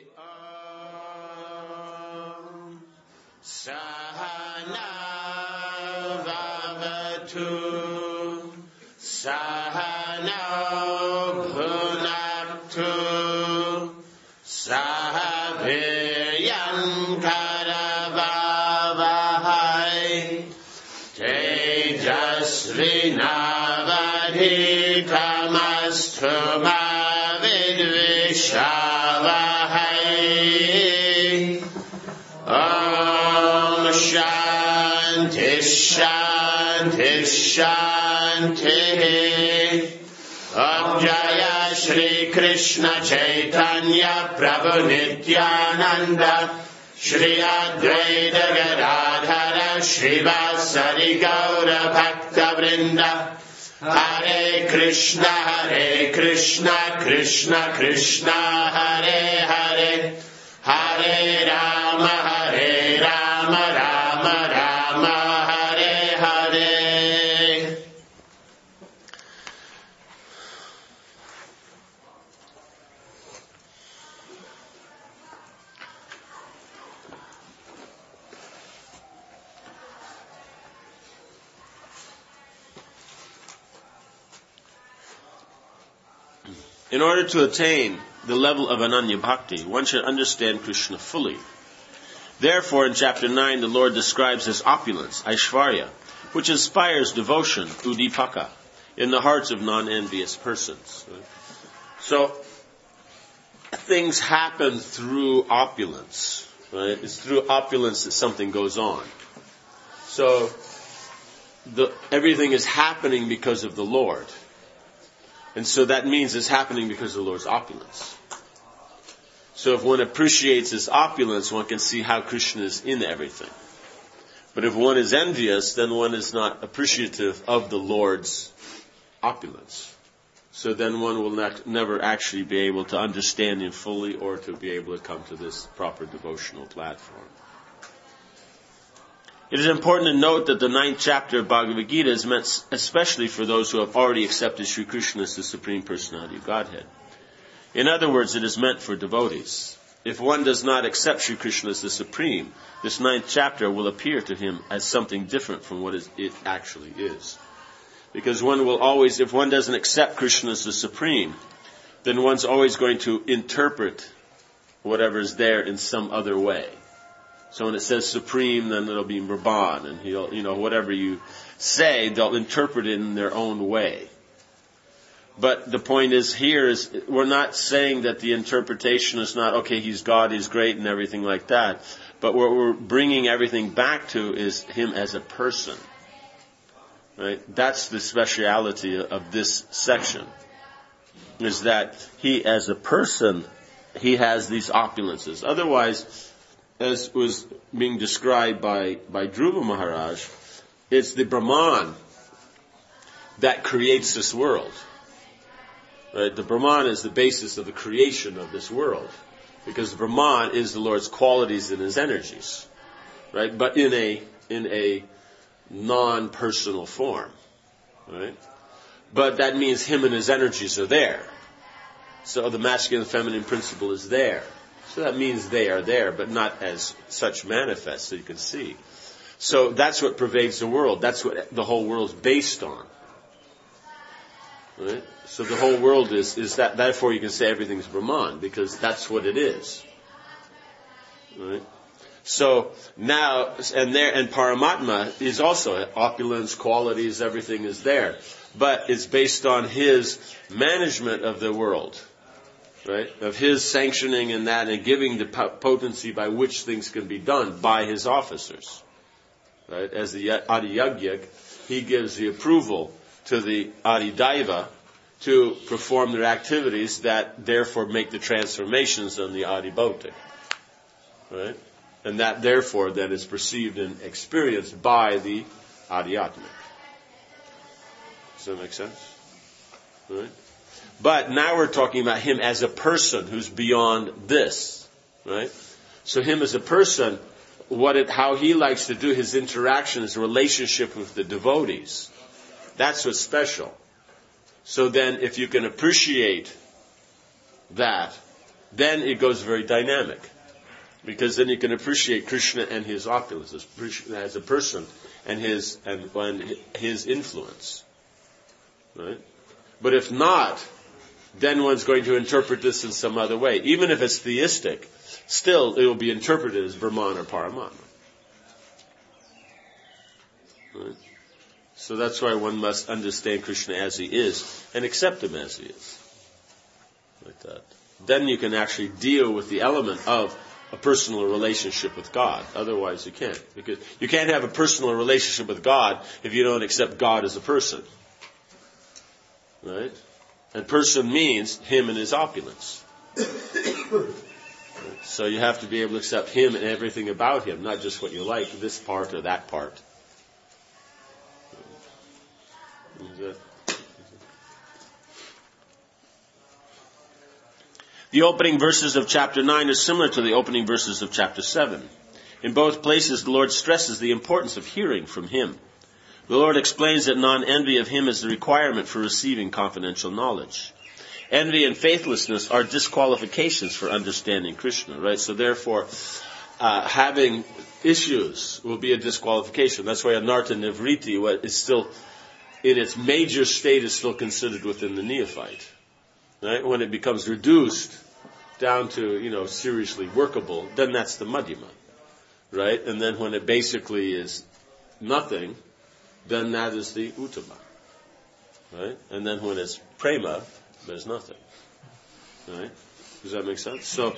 Sahana Vavatu Sahana Bhunaktu Sahaviryan Karavavahai Tejasvinavadhitamastu ma vidvishavahai Om Shanti Shanti Shanti Om Jaya Shri Krishna Chaitanya Prabhu Nityananda Shri Advaita Gadadhara Shrivasari Gaura Bhakta Vrinda Hare Krishna Krishna Krishna Hare Hare Hare Rama Rama Rama Hare Hare. In order to attain the level of Ananya Bhakti, one should understand Krishna fully. Therefore, in chapter 9, the Lord describes his opulence, Aishvarya, which inspires devotion, Udipaka, in the hearts of non-envious persons. So, things happen through opulence. Right? It's through opulence that something goes on. So, everything is happening because of the Lord. And so that means it's happening because of the Lord's opulence. So if one appreciates his opulence, one can see how Krishna is in everything. But if one is envious, then one is not appreciative of the Lord's opulence. So then one will never actually be able to understand him fully or to be able to come to this proper devotional platform. It is important to note that the 9th chapter of Bhagavad Gita is meant especially for those who have already accepted Sri Krishna as the Supreme Personality of Godhead. In other words, it is meant for devotees. If one does not accept Sri Krishna as the Supreme, this 9th chapter will appear to him as something different from what it actually is. Because one will always, if one doesn't accept Krishna as the Supreme, then one's always going to interpret whatever is there in some other way. So when it says Supreme, then it'll be Brahman, and whatever you say, they'll interpret it in their own way. But the point is here is, we're not saying that the interpretation is not, okay, he's God, he's great, and everything like that. But what we're bringing everything back to is him as a person. Right? That's the speciality of this section. Is that he as a person, he has these opulences. Otherwise, as was being described by Dhruva Maharaj, it's the Brahman that creates this world. Right? The Brahman is the basis of the creation of this world. Because the Brahman is the Lord's qualities and his energies. Right? But in a non-personal form. Right? But that means him and his energies are there. So the masculine and feminine principle is there. So that means they are there, but not as such manifest, so you can see. So that's what pervades the world. That's what the whole world's based on. Right? So the whole world is that. Therefore, you can say everything's Brahman, because that's what it is. Right? So now, and Paramatma is also opulence, qualities, everything is there, but it's based on his management of the world. Right? Of his sanctioning and that, and giving the potency by which things can be done by his officers. Right? As the Adi Yagyak, he gives the approval to the Adi Daiva to perform their activities that therefore make the transformations on the Adi Bhautik. Right? And that therefore then is perceived and experienced by the Adhyatmic. Does that make sense? Right? But now we're talking about him as a person who's beyond this, right? So him as a person, how he likes to do his interaction, his relationship with the devotees, that's what's special. So then, if you can appreciate that, then it goes very dynamic. Because then you can appreciate Krishna and his opulence as a person and his influence. Right? But if not, then one's going to interpret this in some other way. Even if it's theistic, still it will be interpreted as Brahman or Paramatma. Right? So that's why one must understand Krishna as he is and accept him as he is. Like that. Then you can actually deal with the element of a personal relationship with God. Otherwise you can't. Because you can't have a personal relationship with God if you don't accept God as a person. Right? And person means him and his opulence. So you have to be able to accept him and everything about him, not just what you like, this part or that part. The opening verses of chapter 9 are similar to the opening verses of chapter 7. In both places, the Lord stresses the importance of hearing from him. The Lord explains that non-envy of him is the requirement for receiving confidential knowledge. Envy and faithlessness are disqualifications for understanding Krishna, right? So therefore, having issues will be a disqualification. That's why anartha nivriti is still, in its major state, is still considered within the neophyte. Right? When it becomes reduced down to, seriously workable, then that's the madhyama. Right? And then when it basically is nothing, then that is the uttama. Right? And then when it's prema, there's nothing. Right? Does that make sense? So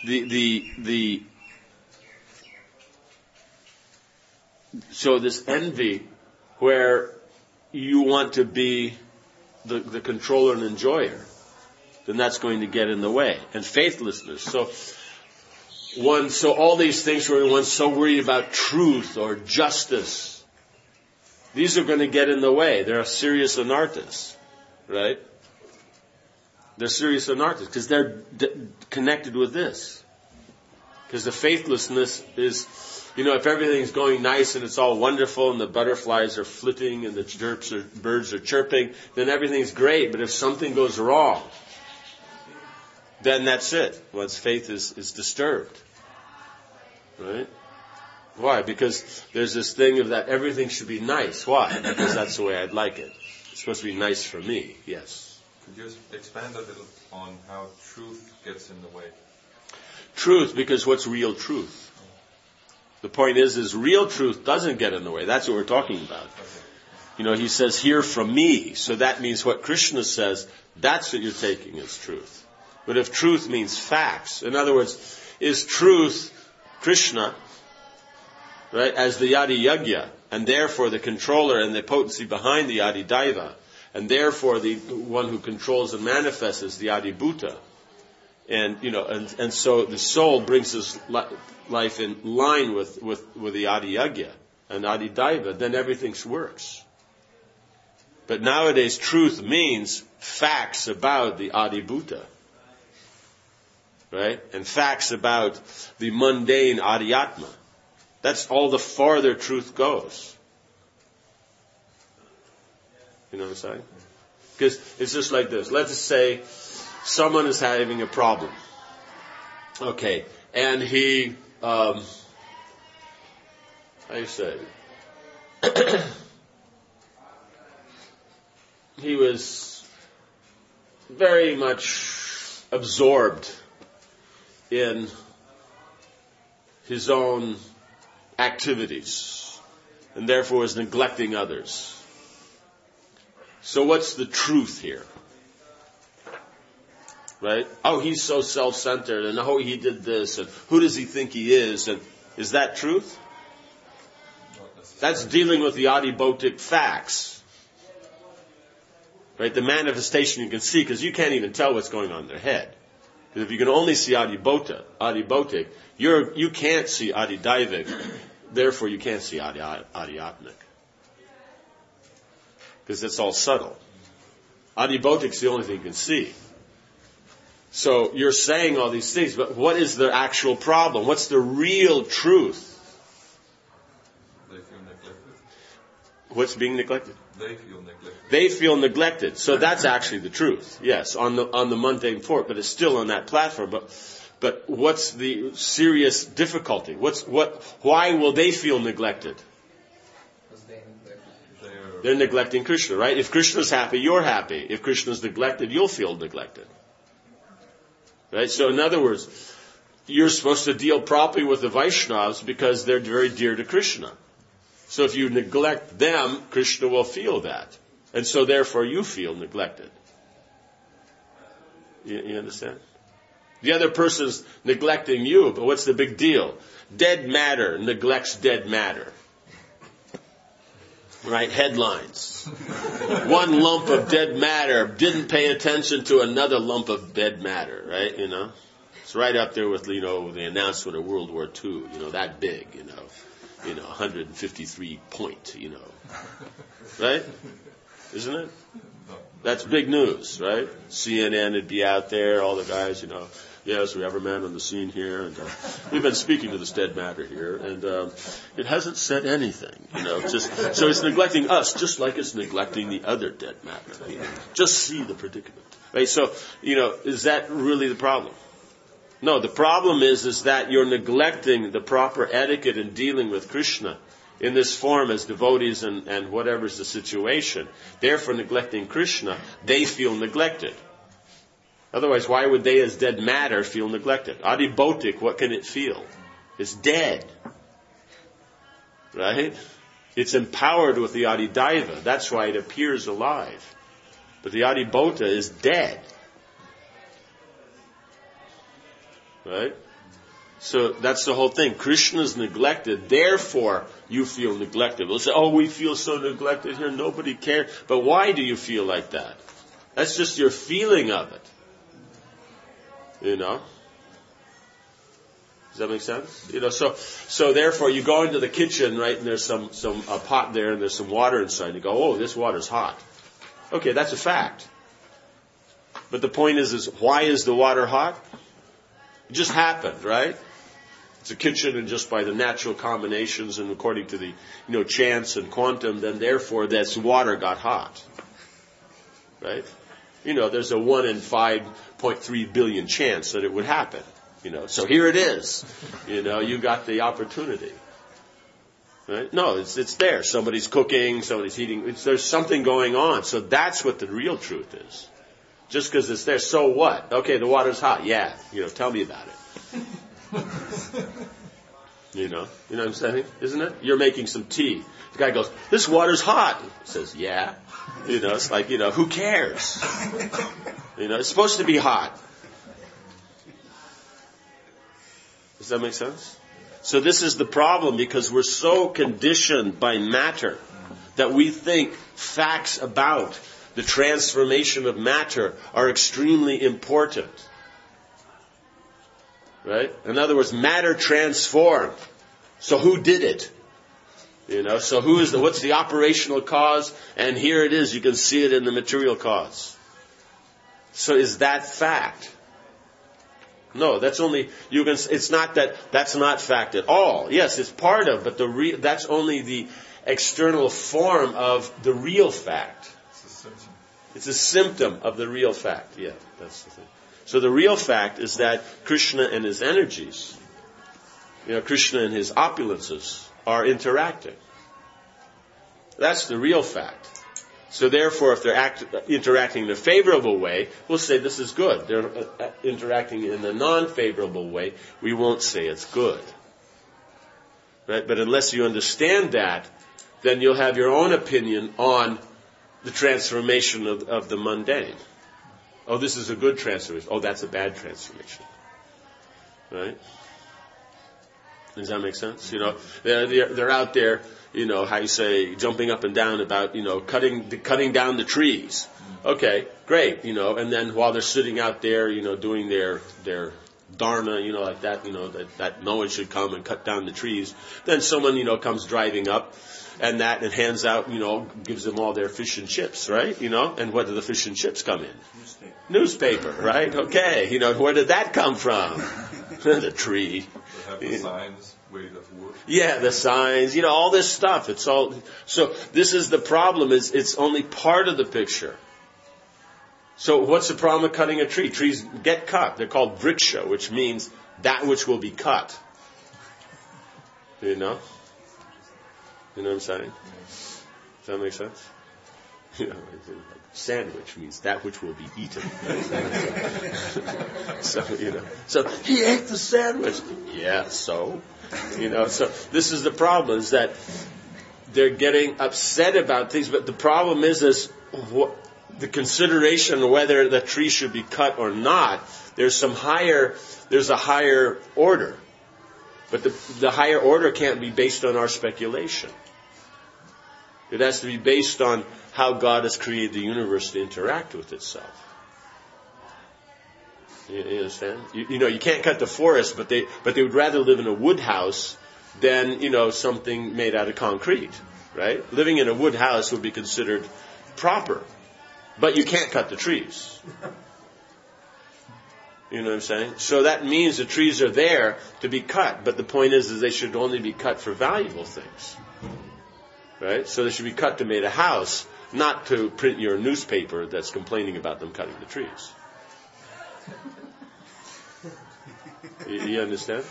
so this envy where you want to be the controller and enjoyer, then that's going to get in the way. And faithlessness. So all these things where one's so worried about truth or justice, these are going to get in the way. They're serious anarthas. Right? They're serious anarthas because they're connected with this. Because the faithlessness is, if everything's going nice and it's all wonderful and the butterflies are flitting and the birds are chirping, then everything's great. But if something goes wrong, then that's it. One's faith is disturbed. Right? Why? Because there's this thing of that everything should be nice. Why? Because that's the way I'd like it. It's supposed to be nice for me. Yes. Could you expand a little on how truth gets in the way? Truth, because what's real truth? The point is real truth doesn't get in the way. That's what we're talking about. He says, hear from me. So that means what Krishna says, that's what you're taking as truth. But if truth means facts, in other words, is truth Krishna, right, as the Yadi Yagya, and therefore the controller and the potency behind the Adi Daiva, and therefore the one who controls and manifests is the Adi Bhuta. And so the soul brings his life in line with the Adi Yagya and Adi Daiva, then everything works. But nowadays truth means facts about the Adi Bhuta. Right? And facts about the mundane Adhyatma. That's all the farther truth goes. You know what I'm saying? Because it's just like this. Let's just say someone is having a problem. Okay. And he, how do you say? He was very much absorbed in his own activities and therefore is neglecting others. So what's the truth here? Right? Oh, he's so self-centered and oh, he did this and who does he think he is? And is that truth? That's dealing with the adibhotic facts. Right? The manifestation you can see because you can't even tell what's going on in their head. Because if you can only see adibhotic, you can't see adidaivic, therefore you can't see adhyatmic. Because it's all subtle. Adibhotic's the only thing you can see. So you're saying all these things, but what is the actual problem? What's the real truth? What's being neglected? They feel neglected. They feel neglected. So that's actually the truth. Yes, on the mundane form, but it's still on that platform. But what's the serious difficulty? Why will they feel neglected? They're neglecting Krishna, right? If Krishna's happy, you're happy. If Krishna's neglected, you'll feel neglected. Right? So in other words, you're supposed to deal properly with the Vaishnavas because they're very dear to Krishna. So if you neglect them, Krishna will feel that. And so therefore you feel neglected. You understand? The other person's neglecting you, but what's the big deal? Dead matter neglects dead matter. Right? Headlines. One lump of dead matter didn't pay attention to another lump of dead matter, right? You know? It's right up there with, the announcement of World War II, that big, 153 point, Right? Isn't it? That's big news, right? CNN would be out there, all the guys, yes, we have a man on the scene here, and we've been speaking to this dead matter here, and it hasn't said anything, so it's neglecting us, just like it's neglecting the other dead matter. Just see the predicament, right? So, is that really the problem? No, the problem is that you're neglecting the proper etiquette in dealing with Krishna in this form as devotees and whatever's the situation. Therefore, neglecting Krishna, they feel neglected. Otherwise, why would they as dead matter feel neglected? Adi Bhautik, what can it feel? It's dead. Right? It's empowered with the Adi Daiva. That's why it appears alive. But the Adi Bhauta is dead. Right? So that's the whole thing. Krishna is neglected, therefore you feel neglected. We'll say, we feel so neglected here, nobody cares. But why do you feel like that? That's just your feeling of it. Does that make sense? So therefore you go into the kitchen, right, and there's some pot there and there's some water inside. And you go, this water's hot. Okay, that's a fact. But the point is why is the water hot? It just happened, right? It's a kitchen, and just by the natural combinations and according to the, chance and quantum, then therefore this water got hot. Right? There's a 1 in 5.3 billion chance that it would happen. So here it is. You got the opportunity. Right? No, it's there. Somebody's cooking, somebody's heating. There's something going on. So that's what the real truth is. Just because it's there, so what? Okay, the water's hot. Yeah, tell me about it. You know what I'm saying? Isn't it? You're making some tea. The guy goes, this water's hot. He says, yeah. It's like, who cares? It's supposed to be hot. Does that make sense? So this is the problem, because we're so conditioned by matter that we think facts about the transformation of matter are extremely important. Right? In other words, matter transformed. So who did it? So what's the operational cause? And here it is, you can see it in the material cause. So is that fact? No, that's not fact at all. Yes, it's part of, but that's only the external form of the real fact. It's a symptom of the real fact. Yeah, that's the thing. So the real fact is that Krishna and his energies, Krishna and his opulences are interacting. That's the real fact. So therefore, if they're interacting in a favorable way, we'll say this is good. They're interacting in a non-favorable way, we won't say it's good. Right? But unless you understand that, then you'll have your own opinion on the transformation of the mundane. Oh, this is a good transformation. Oh, that's a bad transformation. Right? Does that make sense? They're out there, how you say, jumping up and down about, cutting down the trees. Okay, great, and then while they're sitting out there, doing their dharma, like that, that no one should come and cut down the trees. Then someone, comes driving up and hands out, gives them all their fish and chips, right? And where do the fish and chips come in? Newspaper, right? Okay, where did that come from? The tree. They have the signs. Weight of wood. Yeah, the signs, all this stuff. It's all. So this is the problem. Is it's only part of the picture. So what's the problem of cutting a tree? Trees get cut. They're called vriksha, which means that which will be cut. You know? You know what I'm saying? Does that make sense? Sandwich means that which will be eaten. So he ate the sandwich. Yeah, so so this is the problem, is that they're getting upset about things, but the problem is the consideration whether the tree should be cut or not. There's a higher order, but the higher order can't be based on our speculation. It has to be based on how God has created the universe to interact with itself. You understand? You can't cut the forest, but they would rather live in a wood house than, something made out of concrete, right? Living in a wood house would be considered proper, but you can't cut the trees. You know what I'm saying? So that means the trees are there to be cut, but the point is they should only be cut for valuable things. Right? So they should be cut to make a house, not to print your newspaper that's complaining about them cutting the trees. You understand?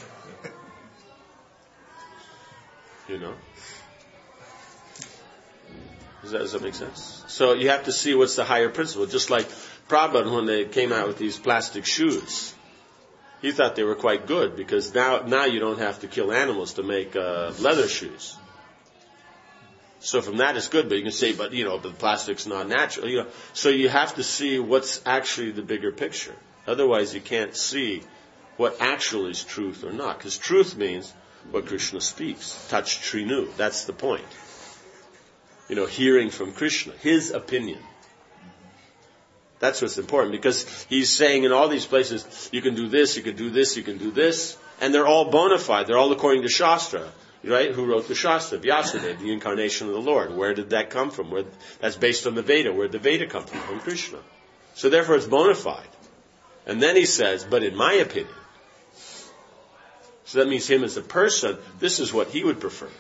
Does that make sense? So you have to see what's the higher principle. Just like Prabhupada, when they came out with these plastic shoes, he thought they were quite good because now you don't have to kill animals to make leather shoes. So from that it's good, but you can say, but the plastic's not natural. So you have to see what's actually the bigger picture. Otherwise, you can't see what actually is truth or not. Because truth means what Krishna speaks. Touch Trinu. That's the point. Hearing from Krishna, his opinion. That's what's important, because he's saying in all these places, you can do this, you can do this, you can do this, and they're all bona fide. They're all according to Shastra. Right? Who wrote the Shastra? Vyasadeva, the incarnation of the Lord. Where did that come from? That's based on the Veda. Where did the Veda come from? From Krishna. So therefore it's bona fide. And then he says, but in my opinion. So that means him as a person, this is what he would prefer.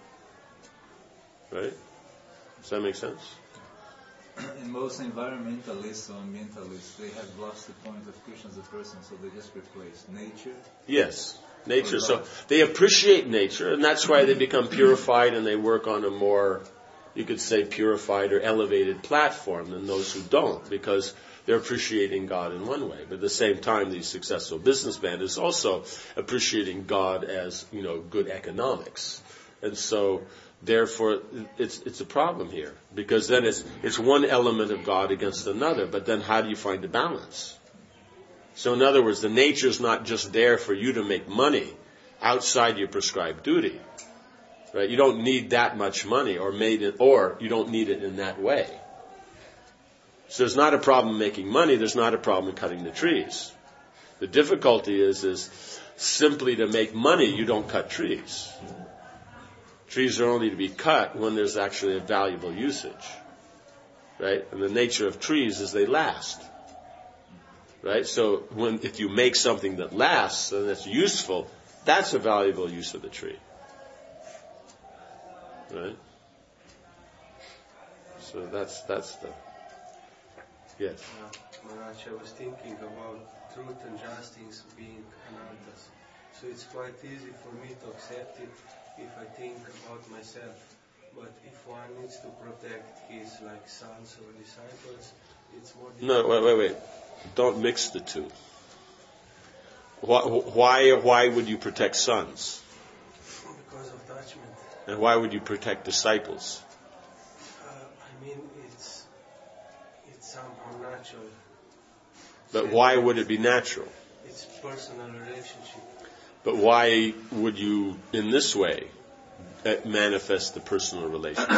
Right? Does that make sense? And most environmentalists or ambientalists, they have lost the point of Krishna as a person, so they just replace nature. Yes. Nature. So they appreciate nature, and that's why they become purified and they work on a more, you could say, purified or elevated platform than those who don't, because they're appreciating God in one way. But at the same time, the successful businessman is also appreciating God as, good economics. And so, therefore, it's a problem here, because then it's one element of God against another, but then how do you find the balance? So in other words, the nature is not just there for you to make money outside your prescribed duty. Right? You don't need that much money or you don't need it in that way. So there's not a problem making money, there's not a problem cutting the trees. The difficulty is simply to make money, you don't cut trees. Trees are only to be cut when there's actually a valuable usage. Right? And the nature of trees is they last. Right? So if you make something that lasts and that's useful, that's a valuable use of the tree. Right? So that's the... Yes? Maharaj, I was thinking about truth and justice being anarthas. So it's quite easy for me to accept it if I think about myself. But if one needs to protect his sons or disciples, it's more difficult. No, wait. Don't mix the two. Why would you protect sons? Because of attachment. And why would you protect disciples? It's somehow natural. But why would it be natural? It's personal relationship. But why would you, in this way, manifest the personal relationship?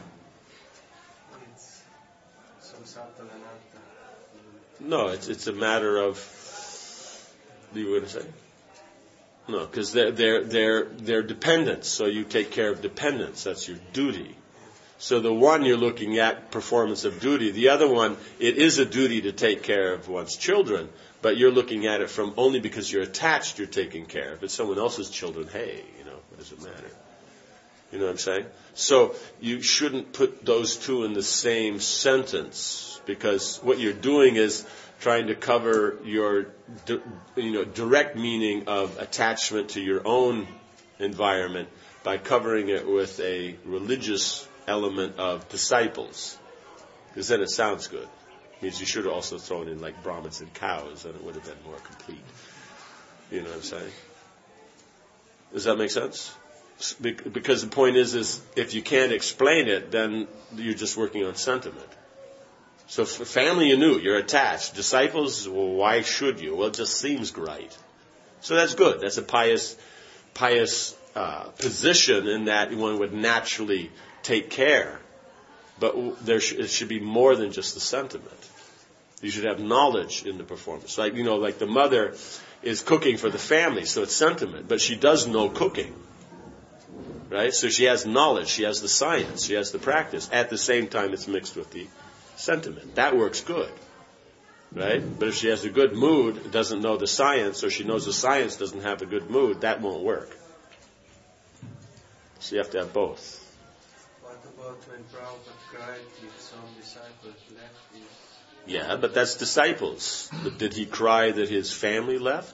It's some subtle anartha. No, it's a matter of. What are you going to say? No, because they're dependents. So you take care of dependents. That's your duty. So the one you're looking at performance of duty. The other one, it is a duty to take care of one's children, but you're looking at it from only because you're attached. You're taking care of. If it's someone else's children, hey, does it matter? You know what I'm saying? So you shouldn't put those two in the same sentence, because what you're doing is trying to cover your direct meaning of attachment to your own environment by covering it with a religious element of disciples. Because then it sounds good. It means you should have also thrown in like Brahmins and cows, and it would have been more complete. You know what I'm saying? Does that make sense? Because the point is if you can't explain it, then you're just working on sentiment. So for family, you knew, you're attached. Disciples, well, why should you? Well, it just seems right. So that's good. That's a pious position in that one would naturally take care. But it should be more than just the sentiment. You should have knowledge in the performance. Like the mother is cooking for the family, so it's sentiment. But she does know cooking. Right? So she has knowledge, she has the science, she has the practice. At the same time, it's mixed with the sentiment. That works good. Right? But if she has a good mood, doesn't know the science, or she knows the science, doesn't have a good mood, that won't work. So you have to have both. What about when Prabhupada cried if some disciples left? Yeah, but that's disciples. But did he cry that his family left?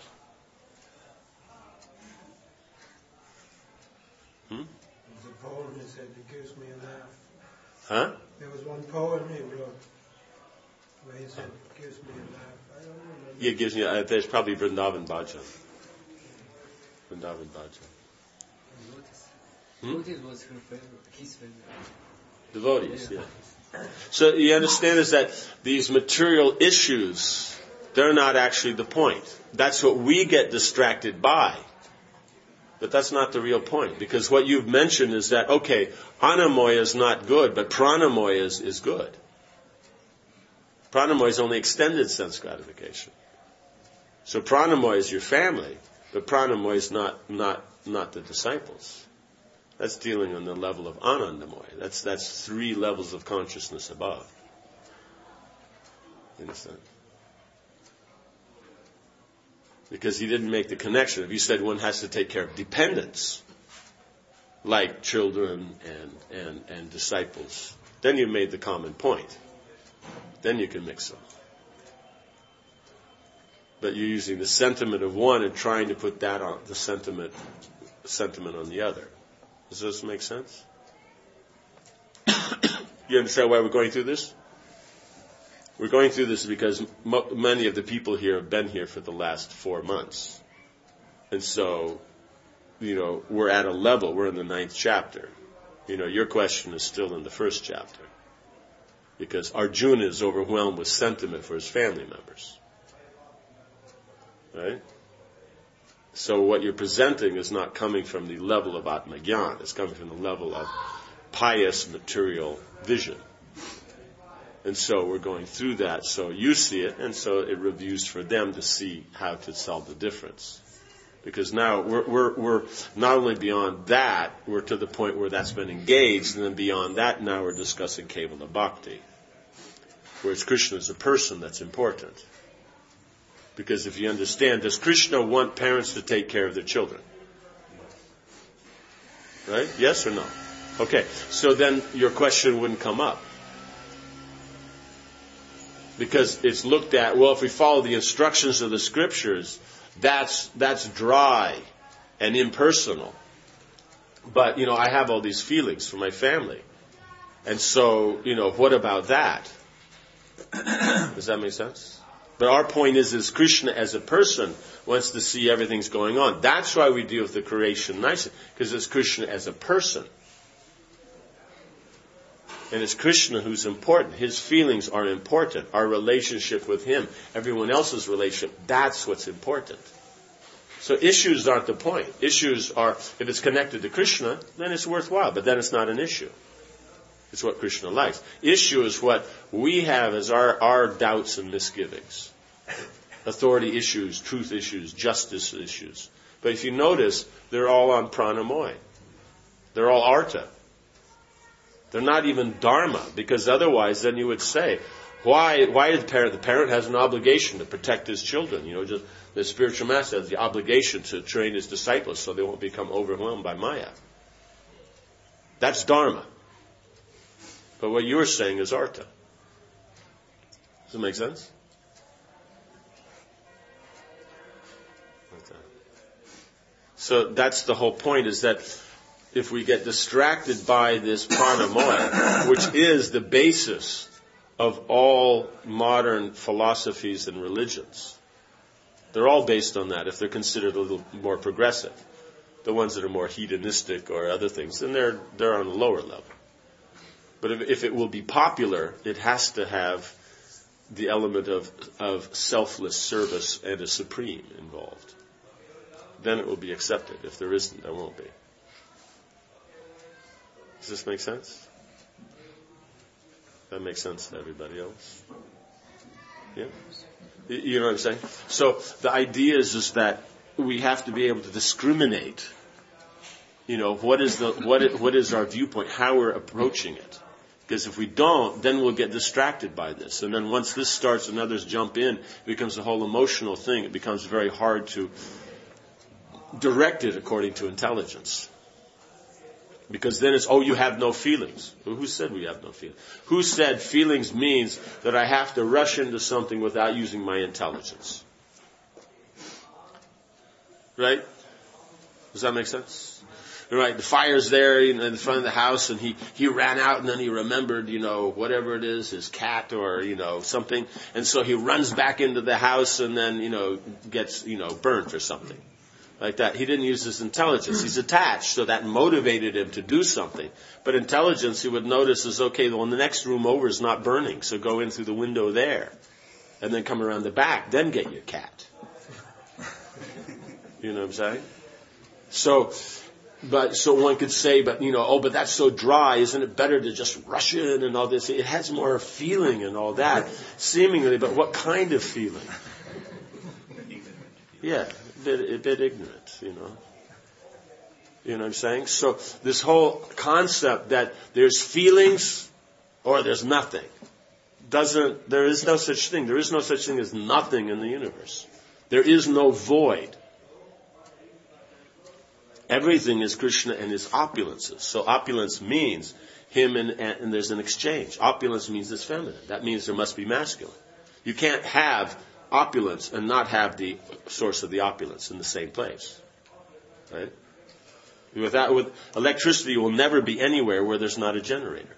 There's a poem he said, it gives me a laugh. Huh? There was one poem he wrote where he said, it gives me a laugh. I don't remember. Yeah, it gives me, there's probably Vrindavan Bhajan. Vrindavan Bhajan. Devotees was her favorite, his favorite. Devotees, yeah. So you understand is that these material issues, they're not actually the point. That's what we get distracted by. But that's not the real point. Because what you've mentioned is that, okay, anamoya is not good, but pranamoya is good. Pranamoya is only extended sense gratification. So pranamoya is your family, but pranamoya is not the disciples. That's dealing on the level of anandamoya. That's 3 levels of consciousness above. You understand? Because he didn't make the connection. If you said one has to take care of dependents, like children and disciples, then you made the common point. Then you can mix them. But you're using the sentiment of one and trying to put that on the sentiment on the other. Does this make sense? You understand why we're going through this? We're going through this because many of the people here have been here for the last 4 months. And so, we're at a level, we're in the 9th chapter. Your question is still in the 1st chapter. Because Arjuna is overwhelmed with sentiment for his family members. Right? So what you're presenting is not coming from the level of Atmagyan. It's coming from the level of pious material vision. And so we're going through that. So you see it, and so it reviews for them to see how to solve the difference. Because now we're not only beyond that, we're to the point where that's been engaged, and then beyond that now we're discussing Kevala Bhakti. Whereas Krishna is a person that's important. Because if you understand, does Krishna want parents to take care of their children? Right? Yes or no? Okay, so then your question wouldn't come up. Because it's looked at, well, if we follow the instructions of the scriptures, that's dry and impersonal. But, I have all these feelings for my family. And so, what about that? Does that make sense? But our point is Krishna as a person wants to see everything's going on. That's why we deal with the creation nicely, because it's Krishna as a person. And it's Krishna who's important. His feelings are important. Our relationship with him, everyone else's relationship, that's what's important. So issues aren't the point. Issues are, if it's connected to Krishna, then it's worthwhile, but then it's not an issue. It's what Krishna likes. Issue is what we have as our doubts and misgivings. Authority issues, truth issues, justice issues. But if you notice, they're all on pranamoy. They're all artha. They're not even dharma, because otherwise then you would say, Why is the parent has an obligation to protect his children. Just the spiritual master has the obligation to train his disciples so they won't become overwhelmed by Maya. That's Dharma. But what you're saying is Artha. Does it make sense? Okay. So that's the whole point, is that if we get distracted by this pranamaya, which is the basis of all modern philosophies and religions, they're all based on that if they're considered a little more progressive. The ones that are more hedonistic or other things, then they're on a lower level. But if it will be popular, it has to have the element of selfless service and a supreme involved. Then it will be accepted. If there isn't, there won't be. Does this make sense? That makes sense to everybody else? Yeah? You know what I'm saying? So the idea is that we have to be able to discriminate, what is our viewpoint, how we're approaching it. Because if we don't, then we'll get distracted by this. And then once this starts and others jump in, it becomes a whole emotional thing. It becomes very hard to direct it according to intelligence. Because then it's, you have no feelings. Well, who said we have no feelings? Who said feelings means that I have to rush into something without using my intelligence? Right? Does that make sense? Right, the fire's there in the front of the house, and he ran out, and then he remembered, whatever it is, his cat or, something. And so he runs back into the house and then, gets, burnt or something. Like that. He didn't use his intelligence. He's attached, so that motivated him to do something. But intelligence, he would notice, is okay, the next room over is not burning, so go in through the window there. And then come around the back, then get your cat. You know what I'm saying? So one could say, but that's so dry, isn't it better to just rush in and all this? It has more feeling and all that, seemingly, but what kind of feeling? Yeah, a bit ignorant, You know what I'm saying? So this whole concept that there's feelings or there's nothing, there is no such thing. There is no such thing as nothing in the universe. There is no void. Everything is Krishna and his opulences. So opulence means him and there's an exchange. Opulence means it's feminine. That means there must be masculine. You can't have opulence and not have the source of the opulence in the same place. Right? With electricity will never be anywhere where there's not a generator.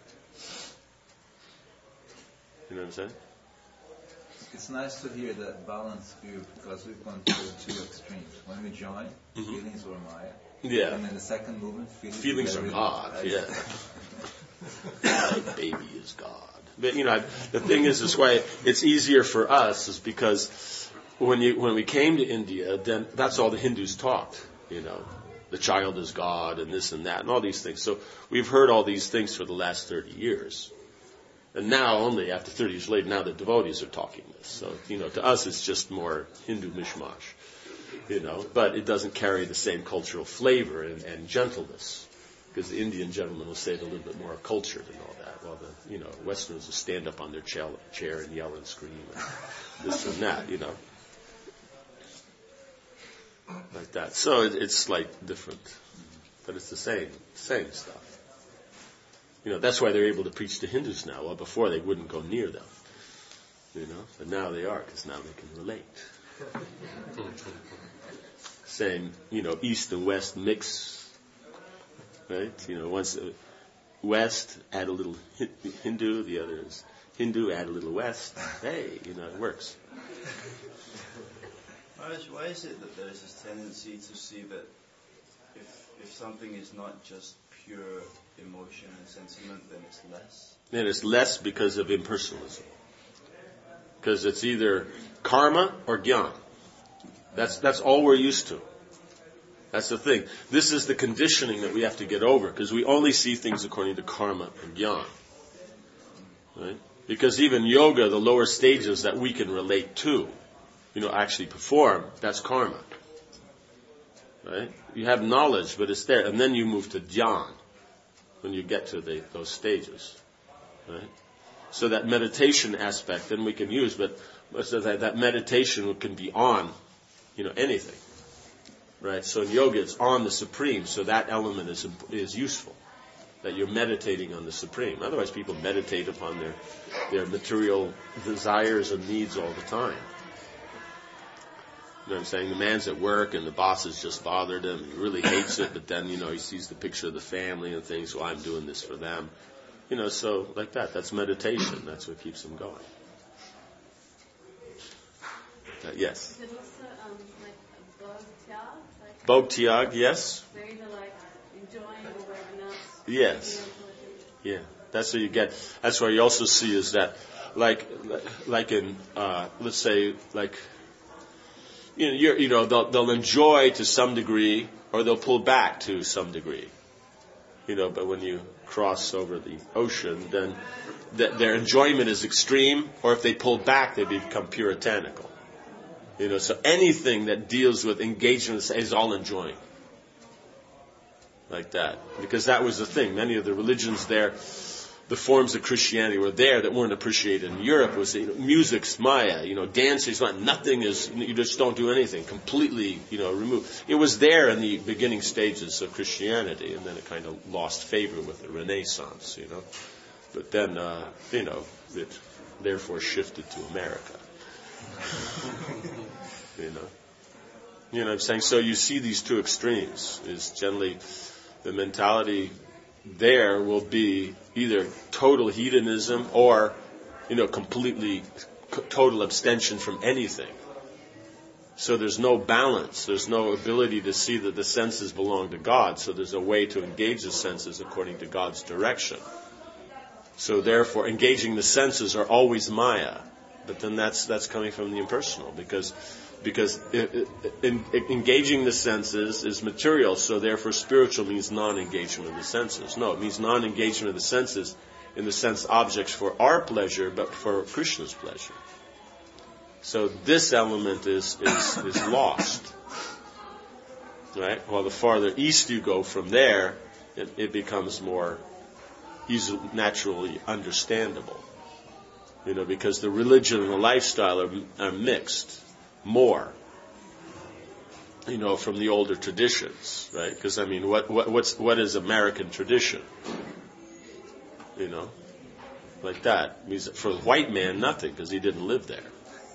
You know what I'm saying? It's nice to hear that balanced view, because we've gone to two extremes. When we join, feelings were Maya. Yeah. And in the second movement, feelings are God. Yeah. My baby is God. But the thing is why it's easier for us is because when we came to India, then that's all the Hindus taught. The child is God and this and that and all these things. So we've heard all these things for the last 30 years. And now, only after 30 years later, now the devotees are talking this. So, to us it's just more Hindu mishmash. But it doesn't carry the same cultural flavor and gentleness. Because the Indian gentleman will say it a little bit more cultured and all that, while the Westerners will stand up on their chair and yell and scream and this and that, Like that. So it's like different. But it's the same stuff. That's why they're able to preach to Hindus now. Well, before they wouldn't go near them. But now they are, because now they can relate. Same, East and West mix. Right? Once West, add a little Hindu, the other is Hindu, add a little West. Hey, it works. Why is it that there is this tendency to see that if something is not just pure emotion and sentiment, then it's less? And it's less because of impersonalism. Because it's either karma or jnana. That's all we're used to. That's the thing. This is the conditioning that we have to get over, because we only see things according to karma and jnana. Right? Because even yoga, the lower stages that we can relate to, actually perform, that's karma. Right? You have knowledge, but it's there. And then you move to jnana when you get to those stages. Right? So that meditation aspect, then we can use, but so that meditation can be on, anything. Right? So in yoga, it's on the Supreme, so that element is useful. That you're meditating on the Supreme. Otherwise, people meditate upon their material desires and needs all the time. You know what I'm saying? The man's at work and the boss has just bothered him. He really hates it, but then, he sees the picture of the family and thinks, well, I'm doing this for them. So like that. That's meditation. That's what keeps him going. Yes? Is it also like a Bhog Tyag, yes? Where you're like enjoying over enough. Yes. Yeah. That's what you get. That's what you also see is that, like in, let's say, like, they'll enjoy to some degree, or they'll pull back to some degree. But when you cross over the ocean, then their enjoyment is extreme, or if they pull back, they become puritanical. So anything that deals with engagement is all enjoying. Like that. Because that was the thing. Many of the religions there, the forms of Christianity were there that weren't appreciated in Europe. Was music's Maya, dancing's nothing is, you just don't do anything. Completely, removed. It was there in the beginning stages of Christianity, and then it kind of lost favor with the Renaissance, But then, it therefore shifted to America. What I'm saying? So you see these two extremes. Is generally the mentality there will be either total hedonism or, completely total abstention from anything. So there's no balance. There's no ability to see that the senses belong to God. So there's a way to engage the senses according to God's direction. So therefore, engaging the senses are always Maya. But then that's coming from the impersonal, because engaging the senses is material, so therefore spiritual means non-engagement of the senses. No, it means non-engagement of the senses in the sense objects for our pleasure, but for Krishna's pleasure. So this element is lost. Right? While the farther east you go from there, it becomes more easily, naturally understandable. Because the religion and the lifestyle are mixed more, from the older traditions, right? Because, what is American tradition? Like that. Means for the white man, nothing, because he didn't live there.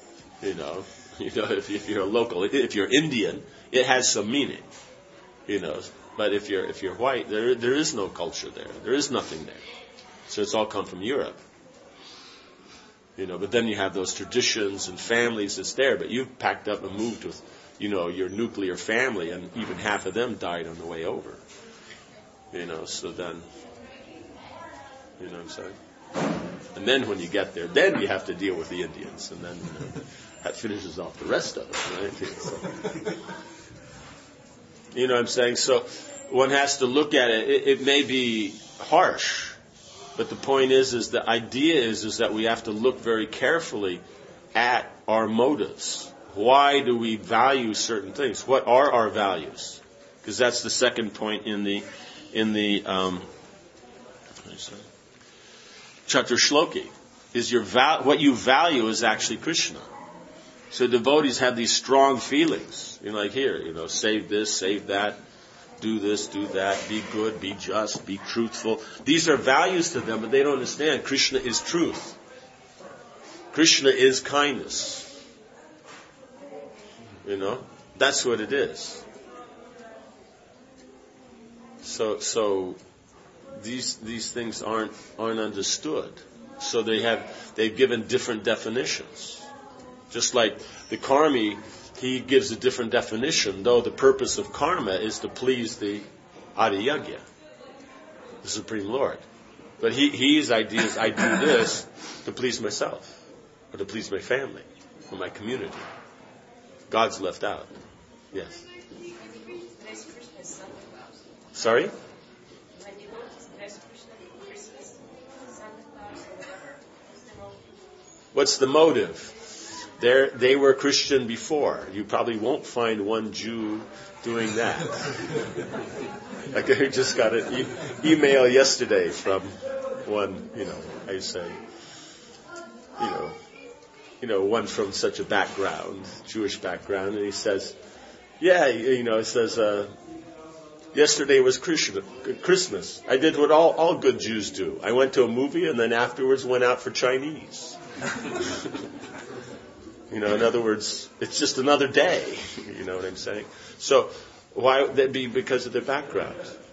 If you're a local, if you're Indian, it has some meaning, But if you're white, there is no culture there. There is nothing there. So it's all come from Europe. But then you have those traditions and families that's there, but you've packed up and moved with, your nuclear family, and even half of them died on the way over. So then, what I'm saying? And then when you get there, then you have to deal with the Indians, and then that finishes off the rest of it, right? So, what I'm saying? So one has to look at it. It may be harsh. But the point is the idea is that we have to look very carefully at our motives. Why do we value certain things? What are our values? Because that's the second point in the Chaturshloki. Is what you value is actually Krishna. So devotees have these strong feelings. Like here, save this, save that. Do this, do that, be good, be just, be truthful. These are values to them, but they don't understand. Krishna is truth. Krishna is kindness. That's what it is. So these things aren't understood. So they've given different definitions. Just like the karmi, he gives a different definition, though the purpose of karma is to please the Adi Yagya, the Supreme Lord. But his idea is, I do this to please myself, or to please my family, or my community. God's left out. Yes. Sorry? What's the motive? They were Christian before. You probably won't find one Jew doing that. Like I just got an email yesterday from one, one from such a background, Jewish background, and he says, he says, yesterday was Christmas. I did what all good Jews do. I went to a movie and then afterwards went out for Chinese. In other words, it's just another day. You know what I'm saying? So why would that be? Because of their background.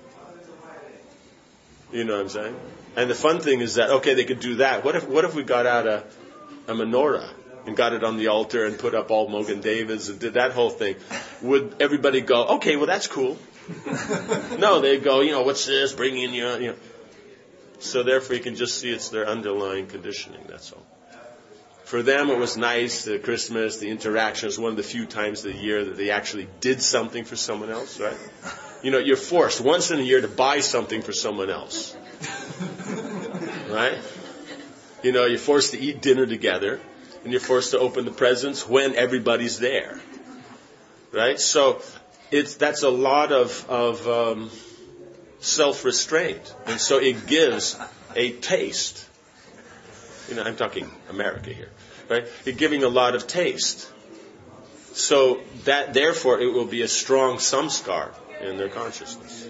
You know what I'm saying? And the fun thing is that, okay, they could do that. What if we got out a menorah and got it on the altar and put up all Mogan Davids and did that whole thing? Would everybody go, okay, well that's cool? No, they go, what's this? Bring in your. So therefore you can just see it's their underlying conditioning, that's all. For them it was nice, the Christmas, the interaction was one of the few times of the year that they actually did something for someone else, right? You're forced once in a year to buy something for someone else. Right? You're forced to eat dinner together, and you're forced to open the presents when everybody's there. Right? So that's a lot of self-restraint. And so it gives a taste. I'm talking America here. Right? You're giving a lot of taste. So that, therefore, it will be a strong samskar in their consciousness.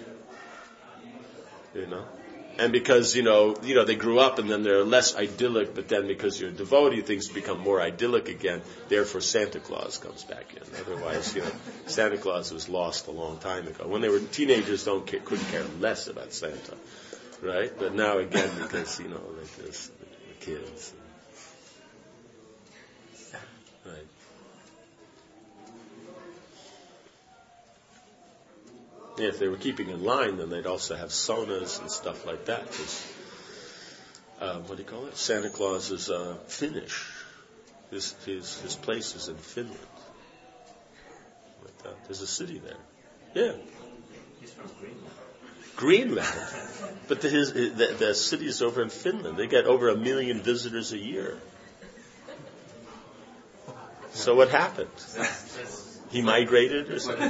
And because, they grew up and then they're less idyllic, but then because you're a devotee, things become more idyllic again. Therefore, Santa Claus comes back in. Otherwise, Santa Claus was lost a long time ago. When they were teenagers, couldn't care less about Santa, right? But now again, because, like this, the kids. Right. Yeah, if they were keeping in line, then they'd also have saunas and stuff like that. What do you call it? Santa Claus is Finnish. His place is in Finland. Like that. There's a city there. Yeah. He's from Greenland. Greenland. But the city is over in Finland. They get over 1 million visitors a year. So what happened? He migrated or something?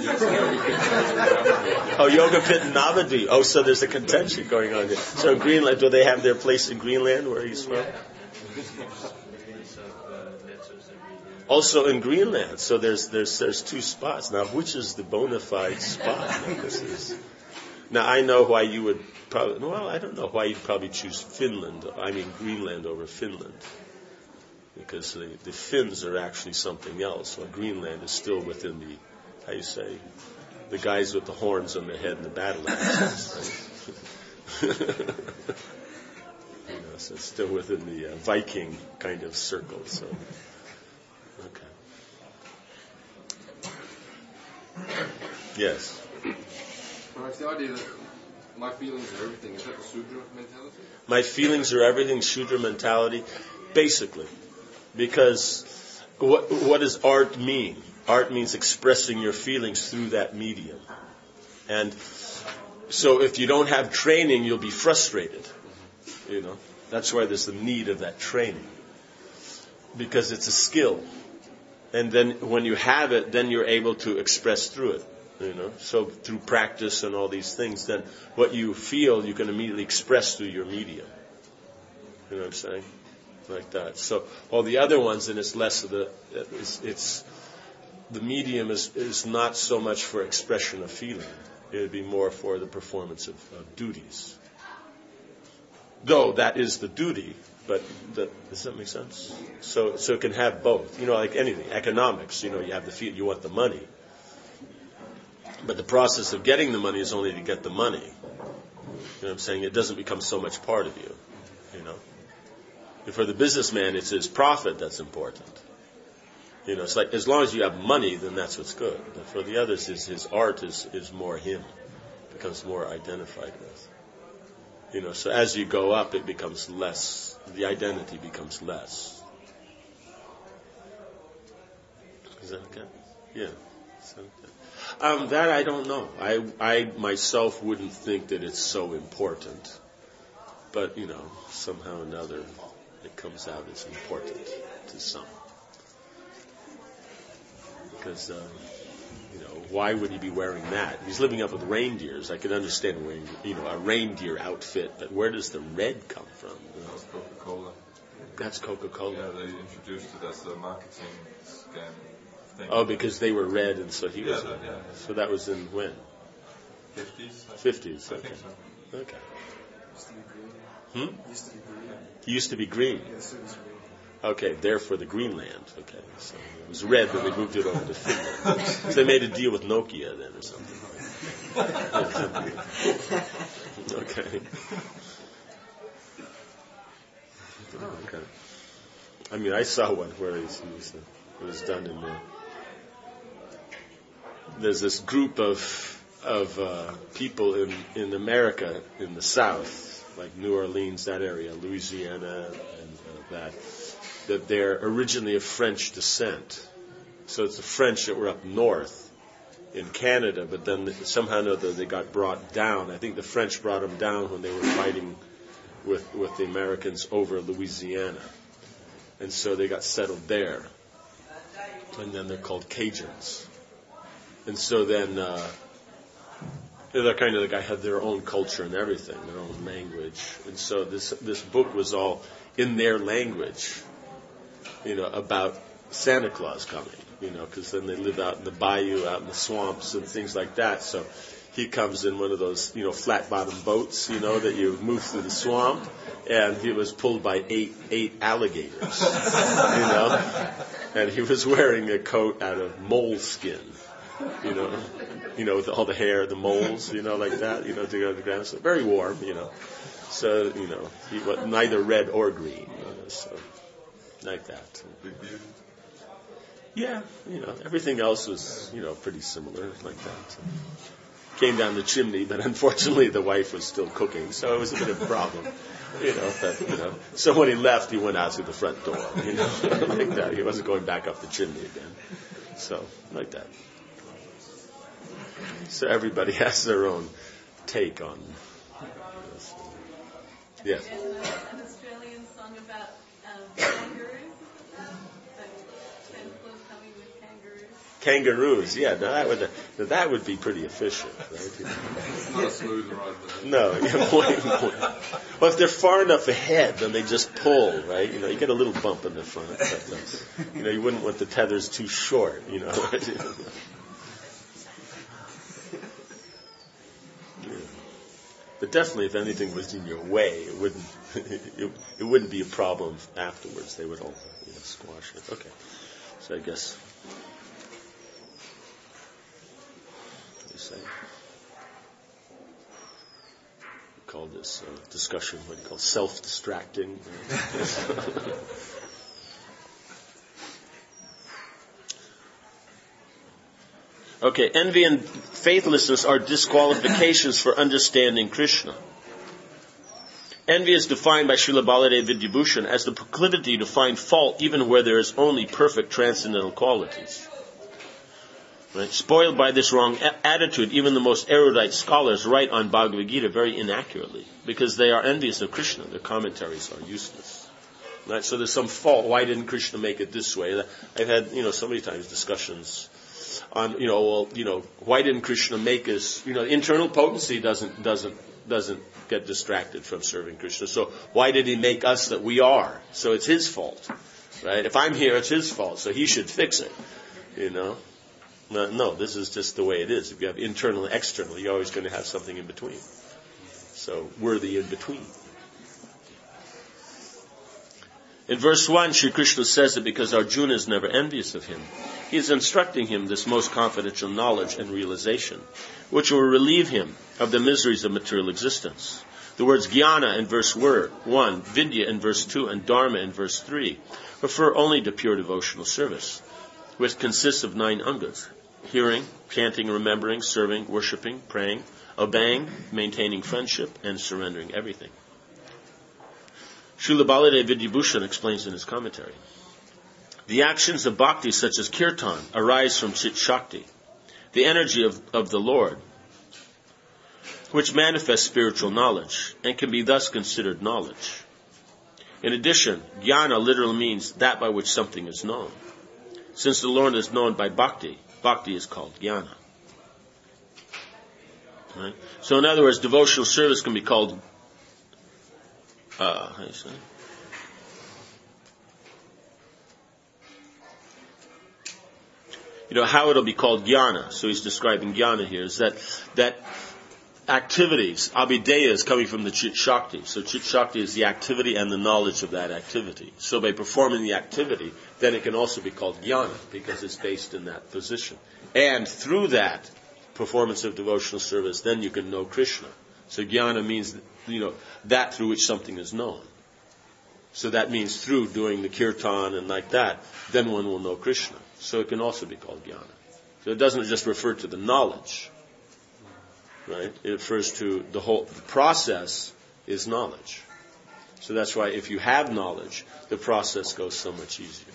Yoga Pit in Navadi. Oh, so there's a contention going on there. So in Greenland, do they have their place in Greenland where he's from? Also in Greenland. So there's two spots. Now, which is the bona fide spot? Now, I know why you would probably, I don't know why you'd probably choose Greenland over Finland. Because the Finns are actually something else. While Greenland is still within the guys with the horns on their head and the battle axes. Right? So it's still within the Viking kind of circle. So, okay. Yes. Well, it's the idea that my feelings are everything. Is that the Sudra mentality? My feelings are everything, Sudra mentality, basically. Because what does art mean? Art means expressing your feelings through that medium. And so if you don't have training, you'll be frustrated. That's why there's the need of that training. Because it's a skill. And then when you have it, then you're able to express through it. So through practice and all these things, then what you feel, you can immediately express through your medium. You know what I'm saying? Like that. So all the other ones, and it's less of the medium is not so much for expression of feeling. It would be more for the performance of duties. Though that is the duty, but does that make sense? So it can have both. Like anything, economics. You have the feel, you want the money, but the process of getting the money is only to get the money. You know what I'm saying? It doesn't become so much part of you. For the businessman, it's his profit that's important. It's like as long as you have money, then that's what's good. But for the others, his art is more him, becomes more identified with. So as you go up, it becomes less. The identity becomes less. Is that okay? Yeah. Okay. That I don't know. I myself wouldn't think that it's so important. But, somehow or another, it comes out as important to some. Because, why would he be wearing that? He's living up with reindeers. I can understand wearing, a reindeer outfit, but where does the red come from? Coca-Cola. That's Coca-Cola. Yeah, they introduced it as a marketing scam thing. Oh, because they were red, and so he was. Yeah. So that was in when? 50s? 50s. I Okay. think so. Okay. Used to be green. He used to be green. Yes, it was green. Okay, therefore the Greenland. Okay, so it was red when they moved it over to Finland. So they made a deal with Nokia then, or something. Okay. Okay. I mean, I saw one where it was done in there's this group of people in America in the South, like New Orleans, that area, Louisiana, and that they're originally of French descent. So it's the French that were up north in Canada, but then somehow or other they got brought down. I think the French brought them down when they were fighting with the Americans over Louisiana. And so they got settled there. And then they're called Cajuns. And so then they're kind of like, I had their own culture and everything, their own language. And so this book was all in their language, about Santa Claus coming, because then they live out in the bayou, out in the swamps and things like that. So he comes in one of those, flat-bottom boats, that you move through the swamp, and he was pulled by eight alligators, and he was wearing a coat out of mole skin, with all the hair, the moles, like that, to go to the ground. So very warm, So, he was neither red or green, so like that. Big beard. Yeah, everything else was, pretty similar like that. So came down the chimney, but unfortunately the wife was still cooking, so it was a bit of a problem. So when he left, he went out through the front door, like that. He wasn't going back up the chimney again. So, like that. So everybody has their own take on this. Yes. There's an Australian song about kangaroos. Santa Claus coming with kangaroos. Kangaroos, yeah, that would be pretty efficient, right? It's not a smooth ride, but No, well, if they're far enough ahead, then they just pull, right? You get a little bump in the front, but you wouldn't want the tethers too short, Yeah. But definitely, if anything was in your way, it wouldn't be a problem afterwards. They would all squash it. Okay, so I guess. Say, we call this discussion what do you call self-distracting. Okay, envy and faithlessness are disqualifications for understanding Krishna. Envy is defined by Srila Baladev Vidyabhushan as the proclivity to find fault even where there is only perfect transcendental qualities. Right? Spoiled by this wrong attitude, even the most erudite scholars write on Bhagavad Gita very inaccurately because they are envious of Krishna. Their commentaries are useless. Right? So there's some fault. Why didn't Krishna make it this way? I've had, so many times discussions on, why didn't Krishna make us, internal potency doesn't get distracted from serving Krishna. So why did he make us that we are? So it's his fault. Right? If I'm here, it's his fault. So he should fix it. No, this is just the way it is. If you have internal and external, you're always going to have something in between. So we're the in between. In verse 1, Sri Krishna says that because Arjuna is never envious of him, he is instructing him this most confidential knowledge and realization, which will relieve him of the miseries of material existence. The words jnana in verse 1, vidya in verse 2, and dharma in verse 3 refer only to pure devotional service, which consists of 9 angas: hearing, chanting, remembering, serving, worshipping, praying, obeying, maintaining friendship, and surrendering everything. Srila Baladev Vidyabhushan explains in his commentary, the actions of bhakti such as kirtan arise from Chit Shakti, the energy of the Lord, which manifests spiritual knowledge and can be thus considered knowledge. In addition, jnana literally means that by which something is known. Since the Lord is known by bhakti, bhakti is called jnana. Right? So in other words, devotional service can be called, how do you say? how it'll be called jnana. So he's describing jnana here, is that activities, abhideya is coming from the Chit Shakti. So Chit Shakti is the activity and the knowledge of that activity. So by performing the activity, then it can also be called jnana, because it's based in that position. And through that performance of devotional service, then you can know Krishna. So jnana means, that through which something is known. So that means through doing the kirtan and like that, then one will know Krishna. So it can also be called jnana. So it doesn't just refer to the knowledge, right? It refers to the process is knowledge. So that's why if you have knowledge, the process goes so much easier.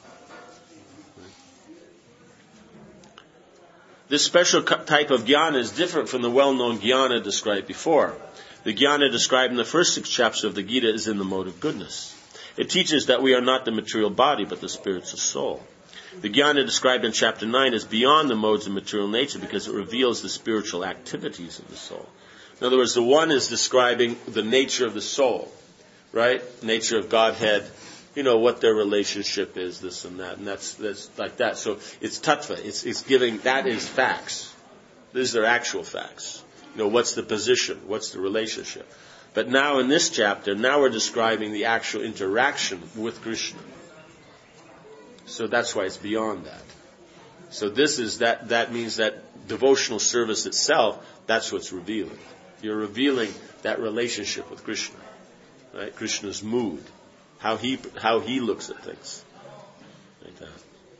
This special type of jnana is different from the well-known jnana described before. The jnana described in the first 6 chapters of the Gita is in the mode of goodness. It teaches that we are not the material body, but the spiritual soul. The jnana described in chapter 9 is beyond the modes of material nature because it reveals the spiritual activities of the soul. In other words, the one is describing the nature of the soul, right? Nature of Godhead, what their relationship is, this and that's like that. So it's tattva, it's giving, that is facts. These are actual facts. What's the position? What's the relationship? But now in this chapter, we're describing the actual interaction with Krishna. So that's why it's beyond that. So that means that devotional service itself, that's what's revealing. You're revealing that relationship with Krishna. Right? Krishna's mood. How he looks at things. Like that.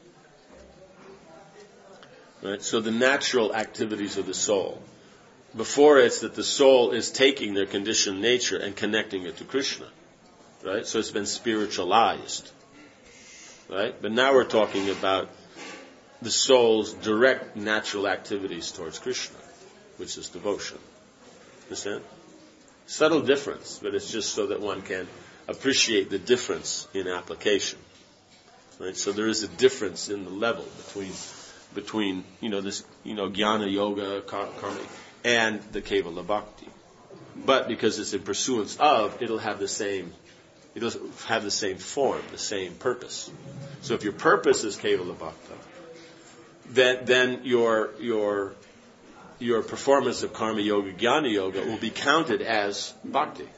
Right? So the natural activities of the soul. Before it's that the soul is taking their conditioned nature and connecting it to Krishna. Right? So it's been spiritualized. Right? But now we're talking about the soul's direct natural activities towards Krishna, which is devotion. Understand? Subtle difference, but it's just so that one can appreciate the difference in application. Right? So there is a difference in the level between this jnana yoga, karma, and the Kevala Bhakti. But because it's in pursuance of, it'll have the same form, the same purpose. So if your purpose is Kevala Bhakti, then your performance of karma yoga, jnana yoga will be counted as bhakti.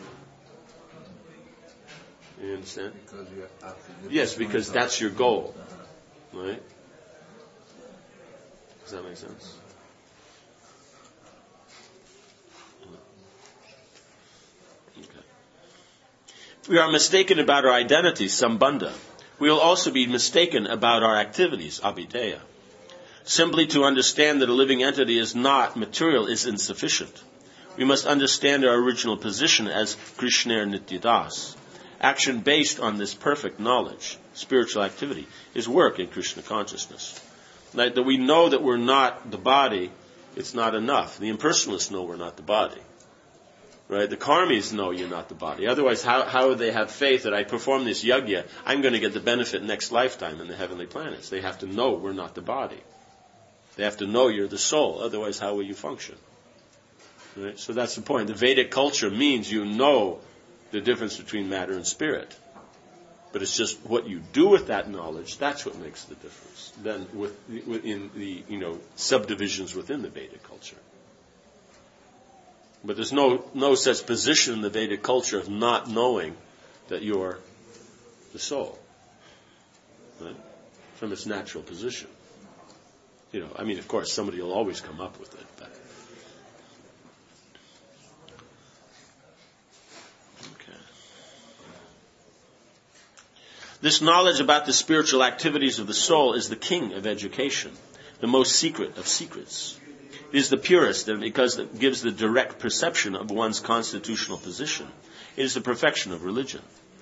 You understand? Yes, because that's your goal. Right? Does that make sense? Okay. If we are mistaken about our identity, sambandha, we will also be mistaken about our activities, abhideya. Simply to understand that a living entity is not material is insufficient. We must understand our original position as Krishna Nityadas. Action based on this perfect knowledge, spiritual activity, is work in Krishna consciousness. Like that we know that we're not the body, it's not enough. The impersonalists know we're not the body. Right? The karmis know you're not the body. Otherwise, how would they have faith that I perform this yajna, I'm going to get the benefit next lifetime in the heavenly planets? They have to know we're not the body. They have to know you're the soul. Otherwise, how will you function? Right? So that's the point. The Vedic culture means you know the difference between matter and spirit. But it's just what you do with that knowledge, that's what makes the difference. Then within the subdivisions within the Vedic culture. But there's no such position in the Vedic culture of not knowing that you're the soul. Right? From its natural position. Of course, somebody will always come up with it. But okay. This knowledge about the spiritual activities of the soul is the king of education, the most secret of secrets. It is the purest, and because it gives the direct perception of one's constitutional position. It is the perfection of religion.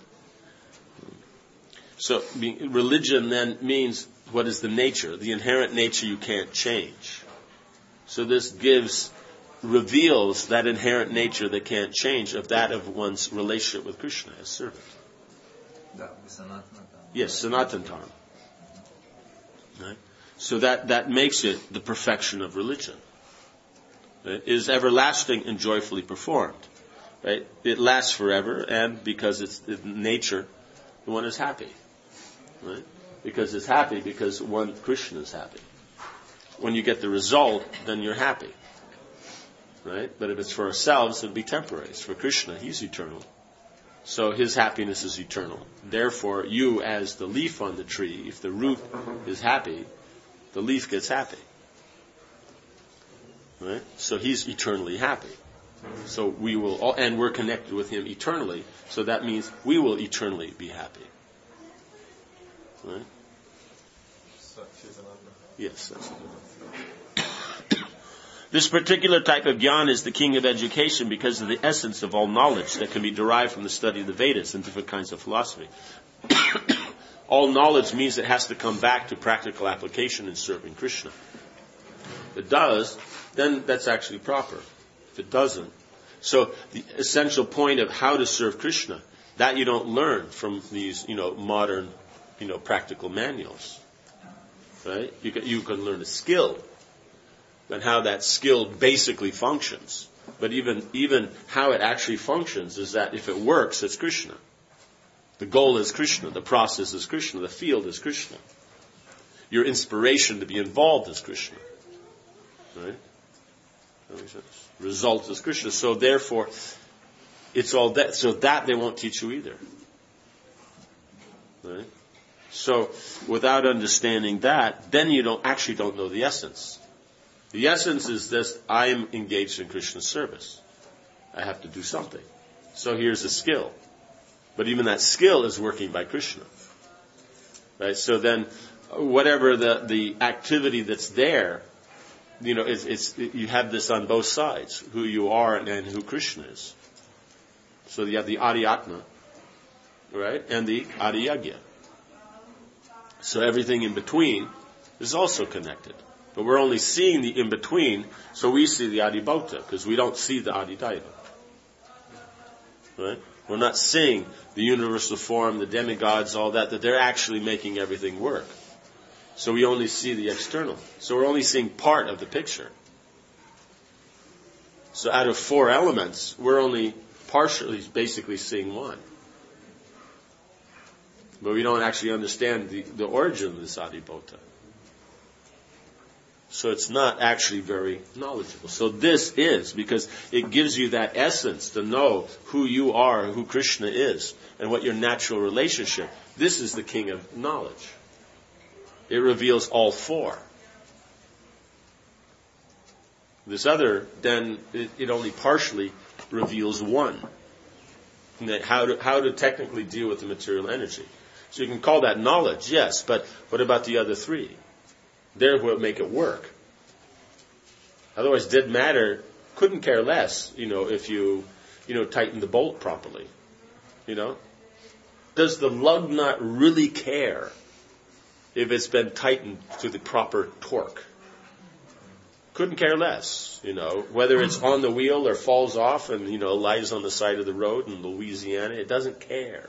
So, religion then means what is the nature? The inherent nature you can't change. So this reveals that inherent nature that can't change of that of one's relationship with Krishna as servant. Yes, Sanatana Dharma. Right? So that makes it the perfection of religion. Right? It is everlasting and joyfully performed. Right? It lasts forever, and because it's nature, the one is happy. Right? because it's happy because one Krishna is happy. When you get the result, then you're happy. Right? But if it's for ourselves, it'll be temporary. It's for Krishna. He's eternal. So his happiness is eternal. Therefore, you as the leaf on the tree, if the root is happy, the leaf gets happy. Right? So he's eternally happy. So we will, all, and we're connected with him eternally. So that means we will eternally be happy. Right? Yes, that's it. This particular type of jnana is the king of education because of the essence of all knowledge that can be derived from the study of the Vedas and different kinds of philosophy. All knowledge means it has to come back to practical application in serving Krishna. If it does, then that's actually proper. If it doesn't, so the essential point of how to serve Krishna, that you don't learn from these, modern, practical manuals. Right? You can learn a skill, and how that skill basically functions. But even how it actually functions is that if it works, it's Krishna. The goal is Krishna. The process is Krishna. The field is Krishna. Your inspiration to be involved is Krishna. Right? That makes sense. Result is Krishna. So therefore, it's all that. So that they won't teach you either. Right? So without understanding that, then you don't know the essence. The essence is this: I am engaged in Krishna's service. I have to do something. So here's a skill. But even that skill is working by Krishna. Right? So then, whatever the activity that's there, you have this on both sides, who you are and who Krishna is. So you have the Adhyatma, right, and the Adhyagya. So everything in between is also connected. But we're only seeing the in-between, so we see the Adhibhauta, because we don't see the Adhidaiva. Right? We're not seeing the universal form, the demigods, all that they're actually making everything work. So we only see the external. So we're only seeing part of the picture. So out of 4 elements, we're only partially, basically seeing one. But we don't actually understand the origin of this Adhibhauta. So it's not actually very knowledgeable. So this is, because it gives you that essence to know who you are, who Krishna is, and what your natural relationship. This is the king of knowledge. It reveals all 4. This other, then, it only partially reveals one. How to technically deal with the material energy. So you can call that knowledge, yes, but what about the other 3? They're what make it work. Otherwise, dead matter couldn't care less, if you tighten the bolt properly. Does the lug nut really care if it's been tightened to the proper torque? Couldn't care less, whether it's on the wheel or falls off and, lies on the side of the road in Louisiana. It doesn't care.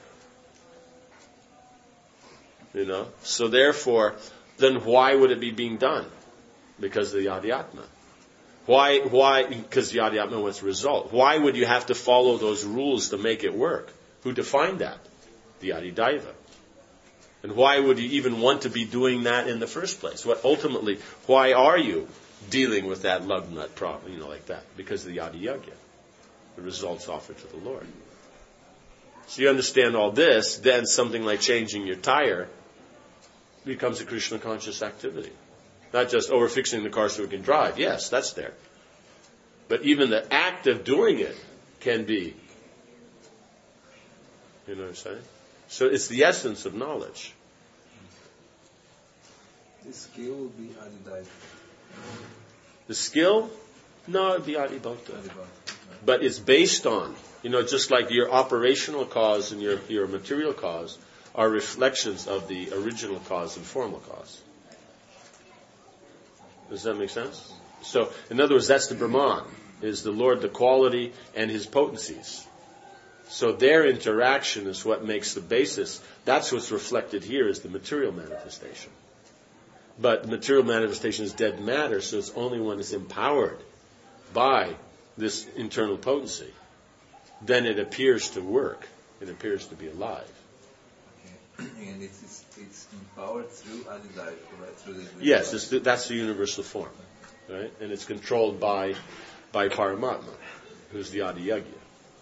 So therefore, then why would it be being done? Because of the Adhyatma. Why? Because the Adhyatma was the result. Why would you have to follow those rules to make it work? Who defined that? The Adhidaiva. And why would you even want to be doing that in the first place? Ultimately, why are you dealing with that lug nut problem, like that? Because of the Adhyagya. The results offered to the Lord. So you understand all this, then something like changing your tire becomes a Krishna conscious activity. Not just, we're fixing the car so we can drive. Yes, that's there. But even the act of doing it can be. You know what I'm saying? So it's the essence of knowledge. The skill will be Adhidaiva. The skill? No, it'd be Adhibhauta. But it's based on, just like your operational cause and your material cause are reflections of the original cause and formal cause. Does that make sense? So, in other words, that's the Brahman, is the Lord, the quality, and his potencies. So their interaction is what makes the basis. That's what's reflected here is the material manifestation. But the material manifestation is dead matter, so it's only when it's empowered by this internal potency. Then it appears to work. It appears to be alive. and it's empowered through Adidaiva, right? Through the Yes, that's the universal form, right? And it's controlled by Paramatma, who's the Adi Yagya.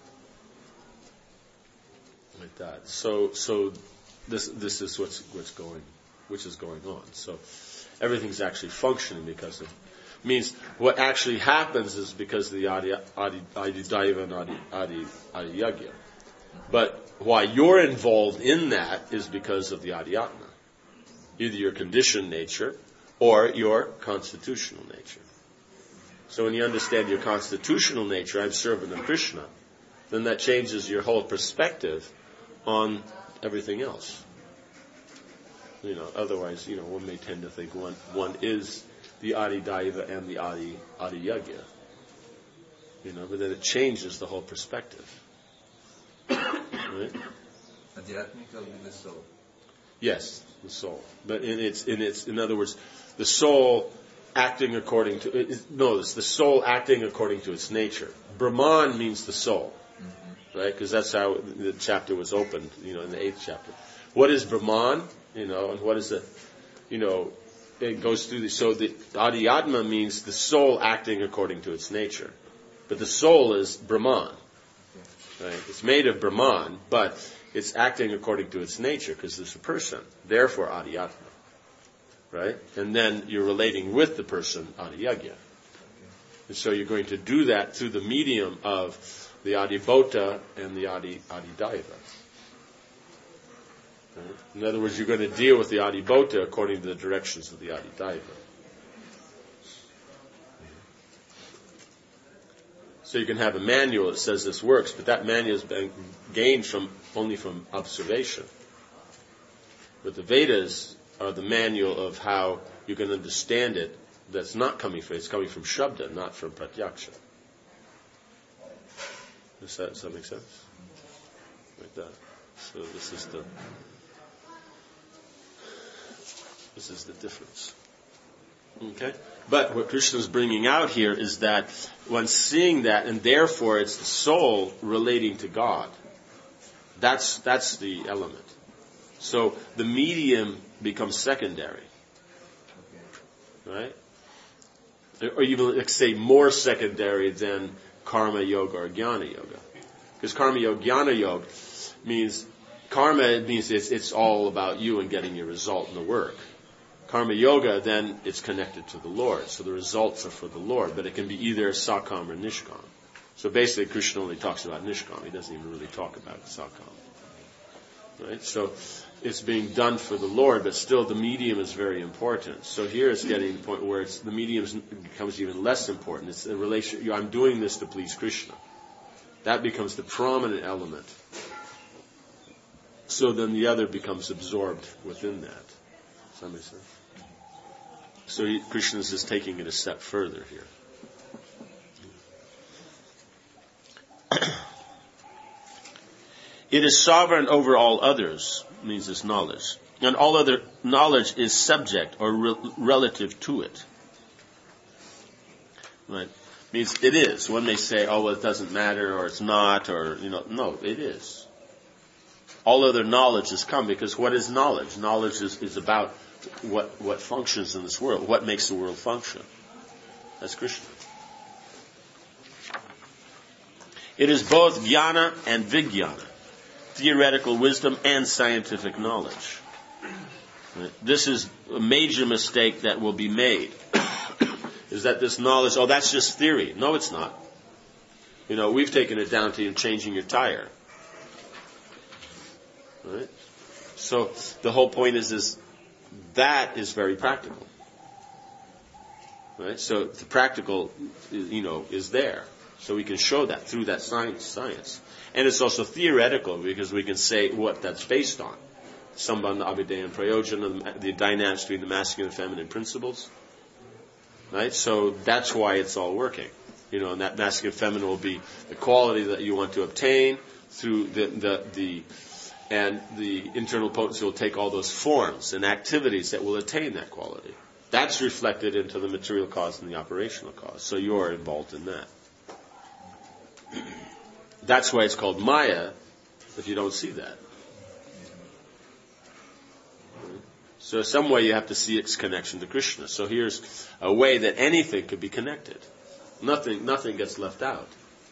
Like that. So this is which is going on. So everything's actually functioning because of means what actually happens is because of the Adi Daiva and Adi Yagya. But why you're involved in that is because of the Adhyatma. Either your conditioned nature or your constitutional nature. So when you understand your constitutional nature, I'm servant of Krishna, then that changes your whole perspective on everything else. Otherwise, one may tend to think one is the Adi Daiva and the Adi Yagya. But then it changes the whole perspective. Right? Adhyatmika will be the soul. Yes, the soul. But in other words, the soul acting according to notice the soul acting according to its nature. Brahman means the soul, right? Because that's how the chapter was opened. In the 8th chapter. What is Brahman? And what is the? It goes through so the Adhyatma means the soul acting according to its nature, but the soul is Brahman. Right? It's made of Brahman, but it's acting according to its nature because it's a person. Therefore, Adhyatma. Right? And then you're relating with the person, Adiyagya. And so you're going to do that through the medium of the Adibhota and the Adidaiva. Right? In other words, you're going to deal with the Adibhota according to the directions of the Adidaiva. So you can have a manual that says this works, but that manual has been gained only from observation. But the Vedas are the manual of how you can understand it. That's not coming from it's coming from Shabda, not from Pratyaksha. Does that make sense? Like that. So this is the difference. Okay? But what Krishna is bringing out here is that when seeing that, and therefore it's the soul relating to God. That's the element. So the medium becomes secondary. Right? Or even, let's say, more secondary than karma yoga or jnana yoga. Because karma yoga, jnana yoga means it's all about you and getting your result in the work. Karma yoga, then it's connected to the Lord. So the results are for the Lord. But it can be either sakam or nishkam. So basically Krishna only talks about nishkam. He doesn't even really talk about sakam. Right? So it's being done for the Lord, but still the medium is very important. So here it's getting to the point where the medium becomes even less important. It's a relation. I'm doing this to please Krishna. That becomes the prominent element. So then the other becomes absorbed within that. Does that make sense? So Krishna is just taking it a step further here. It is sovereign over all others, means this knowledge. And all other knowledge is subject or relative to it. Right? Means it is. One may say, well, it doesn't matter, or it's not, or, no, it is. All other knowledge has come, because what is knowledge? Knowledge is about what functions in this world, what makes the world function. That's Krishna. It is both jnana and vijnana. Theoretical wisdom and scientific knowledge. This is a major mistake that will be made. Is that this knowledge, that's just theory. No, it's not. We've taken it down to changing your tire. Right? So the whole point is that is very practical. Right? So the practical, is there. So we can show that through that science. And it's also theoretical because we can say what that's based on. Sambandha, Abhidaya, and Prayojana, the dynamics between the masculine and feminine principles. Right? So that's why it's all working. And that masculine and feminine will be the quality that you want to obtain through and the internal potency will take all those forms and activities that will attain that quality. That's reflected into the material cause and the operational cause. So you're involved in that. That's why it's called Maya, if you don't see that. So some way you have to see its connection to Krishna. So here's a way that anything could be connected. Nothing gets left out.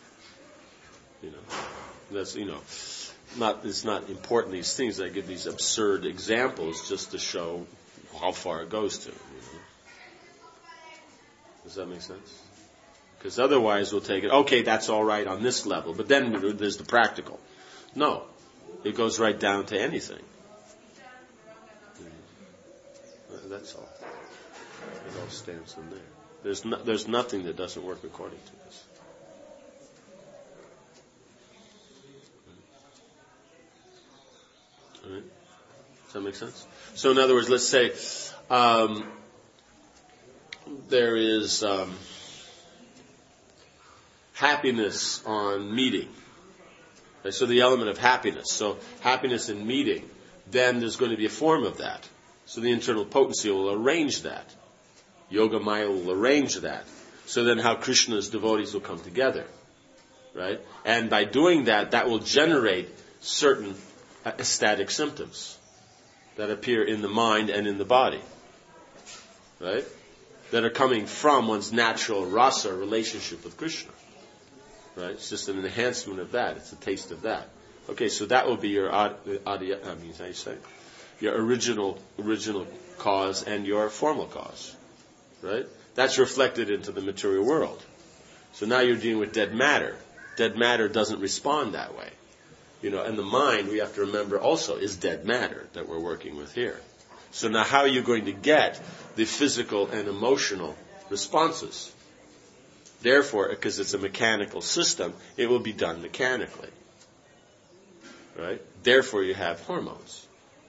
That's it's not important. These things I give these absurd examples just to show how far it goes to. Does that make sense? Because otherwise we'll take it. Okay, that's all right on this level, but then there's the practical. No, it goes right down to anything. That's all. It all stands in there. There's nothing that doesn't work according to this. All right. Does that make sense? So in other words, let's say there is happiness on meeting. Okay, so the element of happiness. So happiness in meeting. Then there's going to be a form of that. So the internal potency will arrange that. Yoga Maya will arrange that. So then how Krishna's devotees will come together. Right? And by doing that, that will generate certain ecstatic symptoms that appear in the mind and in the body. Right? That are coming from one's natural rasa relationship with Krishna. Right? It's just an enhancement of that. It's a taste of that. Okay, so that will be your your original cause and your formal cause. Right? That's reflected into the material world. So now you're dealing with dead matter. Dead matter doesn't respond that way. And the mind, we have to remember also, is dead matter that we're working with here. So now how are you going to get the physical and emotional responses? Therefore, because it's a mechanical system, it will be done mechanically. Right? Therefore, you have hormones.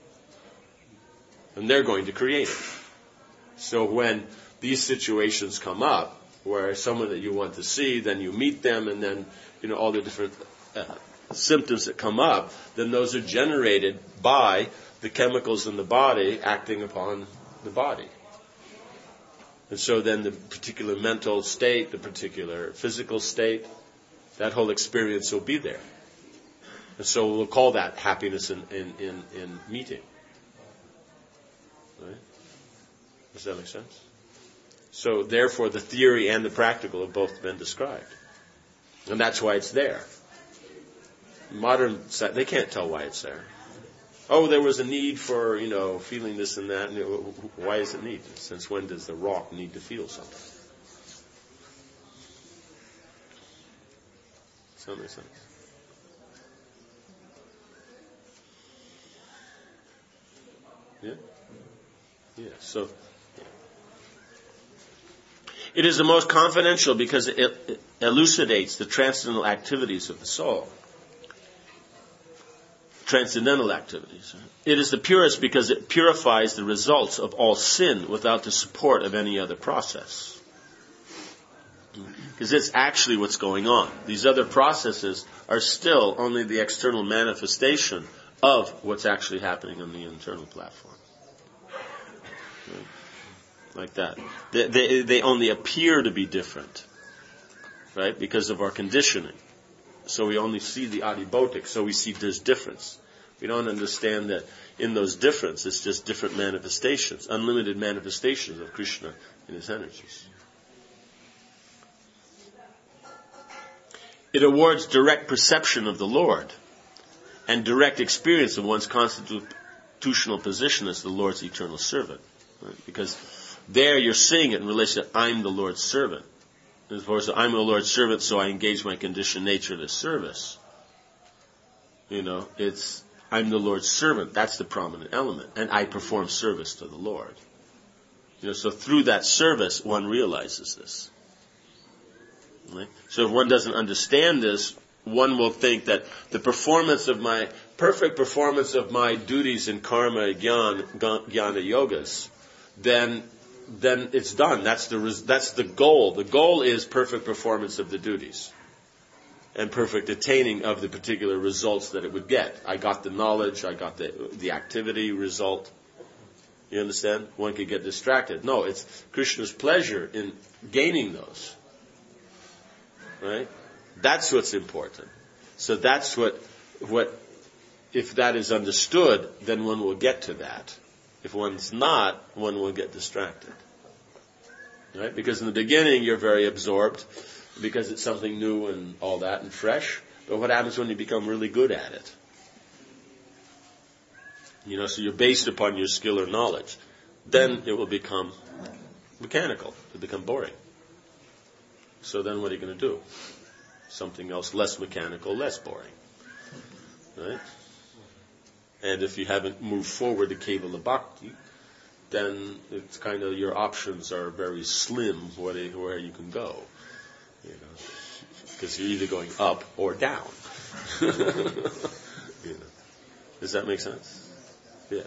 And they're going to create it. So when these situations come up, where someone that you want to see, then you meet them, and then, all the different symptoms that come up, then those are generated by the chemicals in the body acting upon the body. And so then the particular mental state, the particular physical state, that whole experience will be there. And so we'll call that happiness in meeting. Right? Does that make sense? So therefore the theory and the practical have both been described. And that's why it's there. Modern, they can't tell why it's there. Oh, there was a need for, feeling this and that. Why is it need? Since when does the rock need to feel something? Does that make sense? Yeah? Yeah, so... It is the most confidential because it elucidates the transcendental activities of the soul. Transcendental activities. It is the purest because it purifies the results of all sin without the support of any other process. Because it's actually what's going on. These other processes are still only the external manifestation of what's actually happening on the internal platform. Like that. They only appear to be different. Right? Because of our conditioning. So we only see the adibhotic, so we see there's difference. We don't understand that in those differences, it's just different manifestations, unlimited manifestations of Krishna in his energies. It awards direct perception of the Lord and direct experience of one's constitutional position as the Lord's eternal servant. Right? Because there you're seeing it in relation to I'm the Lord's servant. As far as I'm the Lord's servant, so I engage my conditioned nature to service. It's I'm the Lord's servant. That's the prominent element. And I perform service to the Lord. So through that service, one realizes this. Right? So if one doesn't understand this, one will think that the perfect performance of my duties in karma, jnana yogas, then it's done. That's the goal. The goal is perfect performance of the duties and perfect attaining of the particular results that it would get. I got the knowledge, I got the activity result. You understand? One could get distracted. No, it's Krishna's pleasure in gaining those. Right? That's what's important. So that's what if that is understood, then one will get to that. If one's not, one will get distracted. Right? Because in the beginning you're very absorbed because it's something new and all that and fresh. But what happens when you become really good at it? So you're based upon your skill or knowledge. Then it will become mechanical. It'll become boring. So then what are you going to do? Something else less mechanical, less boring. Right? And if you haven't moved forward to Kevala Bhakti, then it's kind of your options are very slim where you can go. Because you're either going up or down. Does that make sense? Yeah.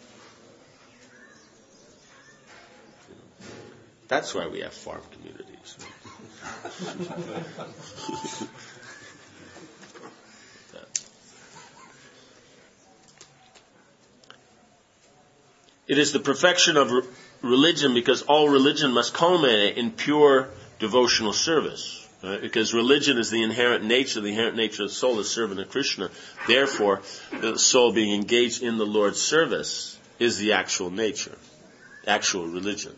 That's why we have farm communities. It is the perfection of religion because all religion must culminate in pure devotional service. Right? Because religion is the inherent nature of the soul is servant of Krishna. Therefore, the soul being engaged in the Lord's service is the actual nature, actual religion.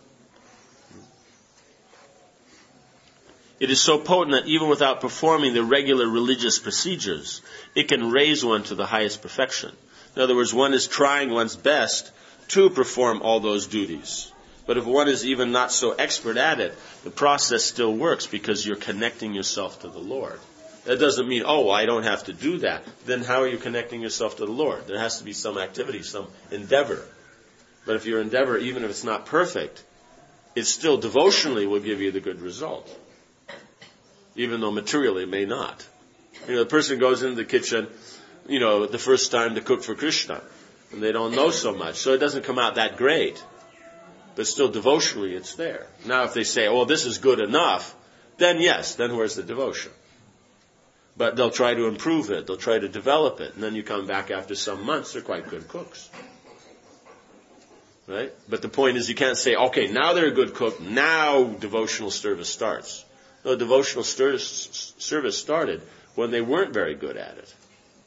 It is so potent that even without performing the regular religious procedures, it can raise one to the highest perfection. In other words, one is trying one's best to perform all those duties. But if one is even not so expert at it, the process still works because you're connecting yourself to the Lord. That doesn't mean, I don't have to do that. Then how are you connecting yourself to the Lord? There has to be some activity, some endeavor. But if your endeavor, even if it's not perfect, it still devotionally will give you the good result. Even though materially it may not. The person goes into the kitchen, the first time to cook for Krishna. And they don't know so much. So it doesn't come out that great. But still devotionally it's there. Now if they say, this is good enough, then yes, then where's the devotion? But they'll try to improve it. They'll try to develop it. And then you come back after some months, they're quite good cooks. Right? But the point is you can't say, now they're a good cook, now devotional service starts. No, devotional service started when they weren't very good at it.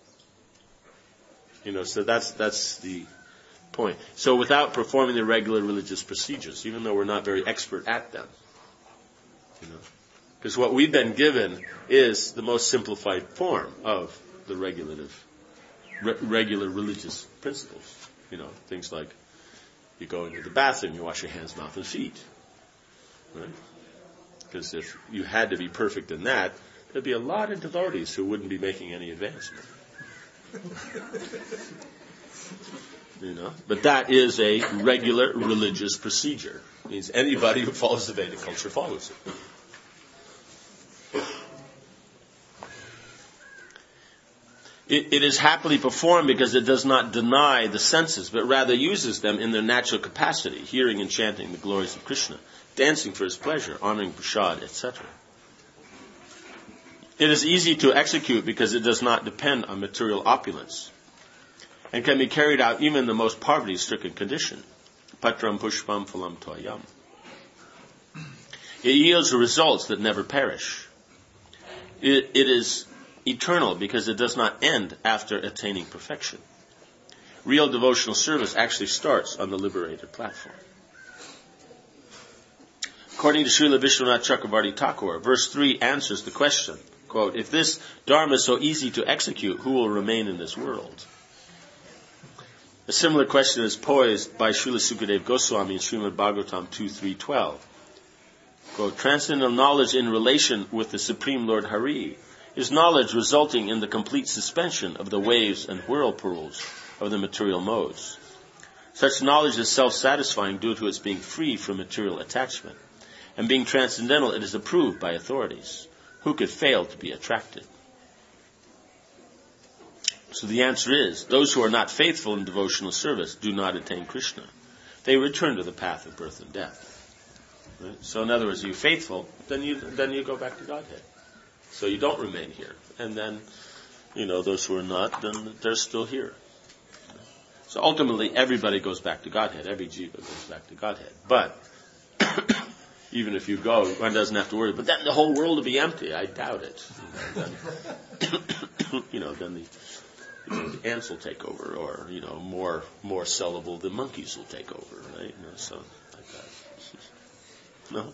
So that's the point. So without performing the regular religious procedures, even though we're not very expert at them. Because what we've been given is the most simplified form of the regular religious principles. Things like you go into the bathroom, you wash your hands, mouth, and feet. Right? Because if you had to be perfect in that, there'd be a lot of devotees who wouldn't be making any advancement. But that is a regular religious procedure. It means anybody who follows the Vedic culture follows it. It is happily performed because it does not deny the senses, but rather uses them in their natural capacity, hearing and chanting the glories of Krishna, dancing for his pleasure, honoring prasad, etc. It is easy to execute because it does not depend on material opulence and can be carried out even in the most poverty-stricken condition. Patram pushpam phalam toyam. It yields results that never perish. It is eternal because it does not end after attaining perfection. Real devotional service actually starts on the liberated platform. According to Srila Vishwanath Chakravarti Thakur, verse 3 answers the question, quote, if this dharma is so easy to execute, who will remain in this world? A similar question is posed by Srila Sukadeva Goswami in Srimad Bhagavatam 2.3.12. Quote, transcendental knowledge in relation with the Supreme Lord Hari is knowledge resulting in the complete suspension of the waves and whirlpools of the material modes. Such knowledge is self-satisfying due to its being free from material attachment. And being transcendental, it is approved by authorities. Who could fail to be attracted? So the answer is, those who are not faithful in devotional service do not attain Krishna. They return to the path of birth and death. Right? So in other words, you're faithful, then you go back to Godhead. So you don't remain here. And then, those who are not, then they're still here. So ultimately, everybody goes back to Godhead. Every jiva goes back to Godhead. But even if you go, one doesn't have to worry. But then the whole world will be empty. I doubt it. Then the ants will take over, or more sellable, the monkeys will take over, right? So like that. No.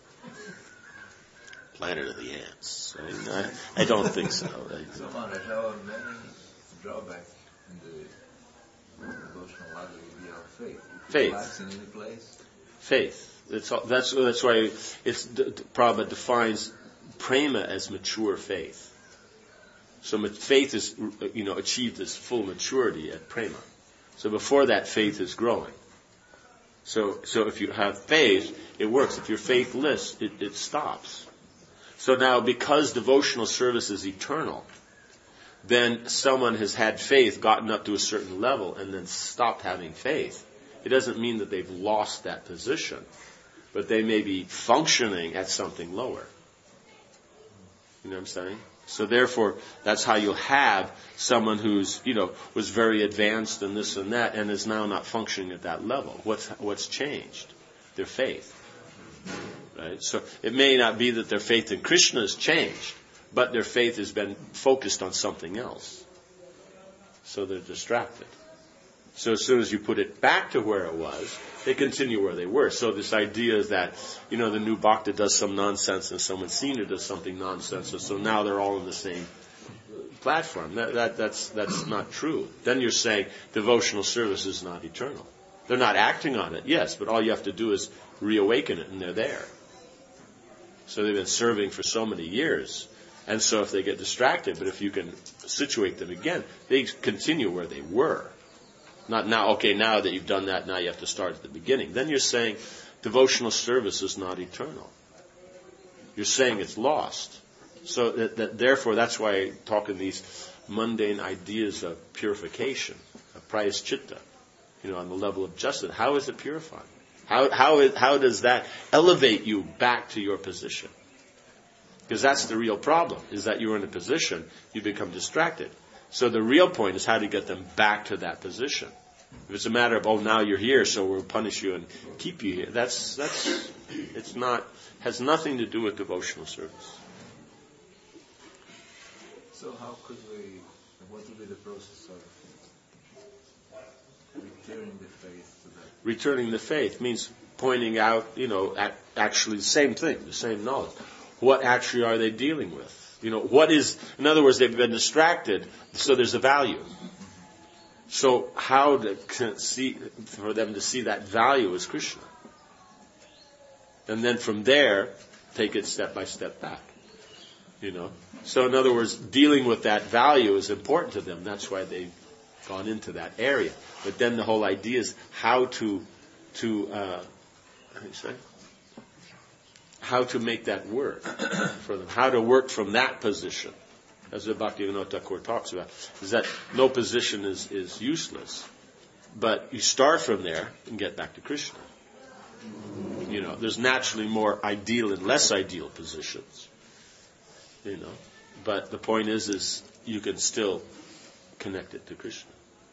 Planet of the ants. I don't think so. Right? So Maharaj, there are many drawbacks in the devotional life that will be our faith. Faith. Relax in any place. Faith. That's why Prabhupada defines prema as mature faith. So faith is achieved its full maturity at prema. So before that, faith is growing. So if you have faith, it works. If you're faithless, it stops. So now, because devotional service is eternal, then someone has had faith, gotten up to a certain level, and then stopped having faith. It doesn't mean that they've lost that position, but they may be functioning at something lower. You know what I'm saying? So therefore, that's how you'll have someone who's, was very advanced in this and that, and is now not functioning at that level. What's changed? Their faith. Right? So it may not be that their faith in Krishna has changed, but their faith has been focused on something else. So they're distracted. So as soon as you put it back to where it was, they continue where they were. So this idea is that, the new bhakta does some nonsense and someone senior does something nonsense, so now they're all on the same platform. That's not true. Then you're saying devotional service is not eternal. They're not acting on it, yes, but all you have to do is reawaken it and they're there. So they've been serving for so many years. And so if they get distracted, but if you can situate them again, they continue where they were. Not now, okay, now that you've done that, now you have to start at the beginning. Then you're saying devotional service is not eternal. You're saying it's lost. So therefore, that's why I talk in these mundane ideas of purification, of prayaschita, on the level of justice. How is it purified? How does that elevate you back to your position? Because that's the real problem, is that you're in a position, you become distracted. So the real point is how to get them back to that position. If it's a matter of, now you're here, so we'll punish you and keep you here, has nothing to do with devotional service. So what would be the process of returning the faith to that? Returning the faith means pointing out, actually the same thing, the same knowledge. What actually are they dealing with? In other words, they've been distracted, so there's a value. So how for them to see that value is Krishna. And then from there, take it step by step back. So in other words, dealing with that value is important to them. That's why they've gone into that area. But then the whole idea is how to make that work for them. How to work from that position. As the Bhaktivinoda Thakur talks about, is that no position is useless. But you start from there and get back to Krishna. There's naturally more ideal and less ideal positions. But the point is you can still connect it to Krishna.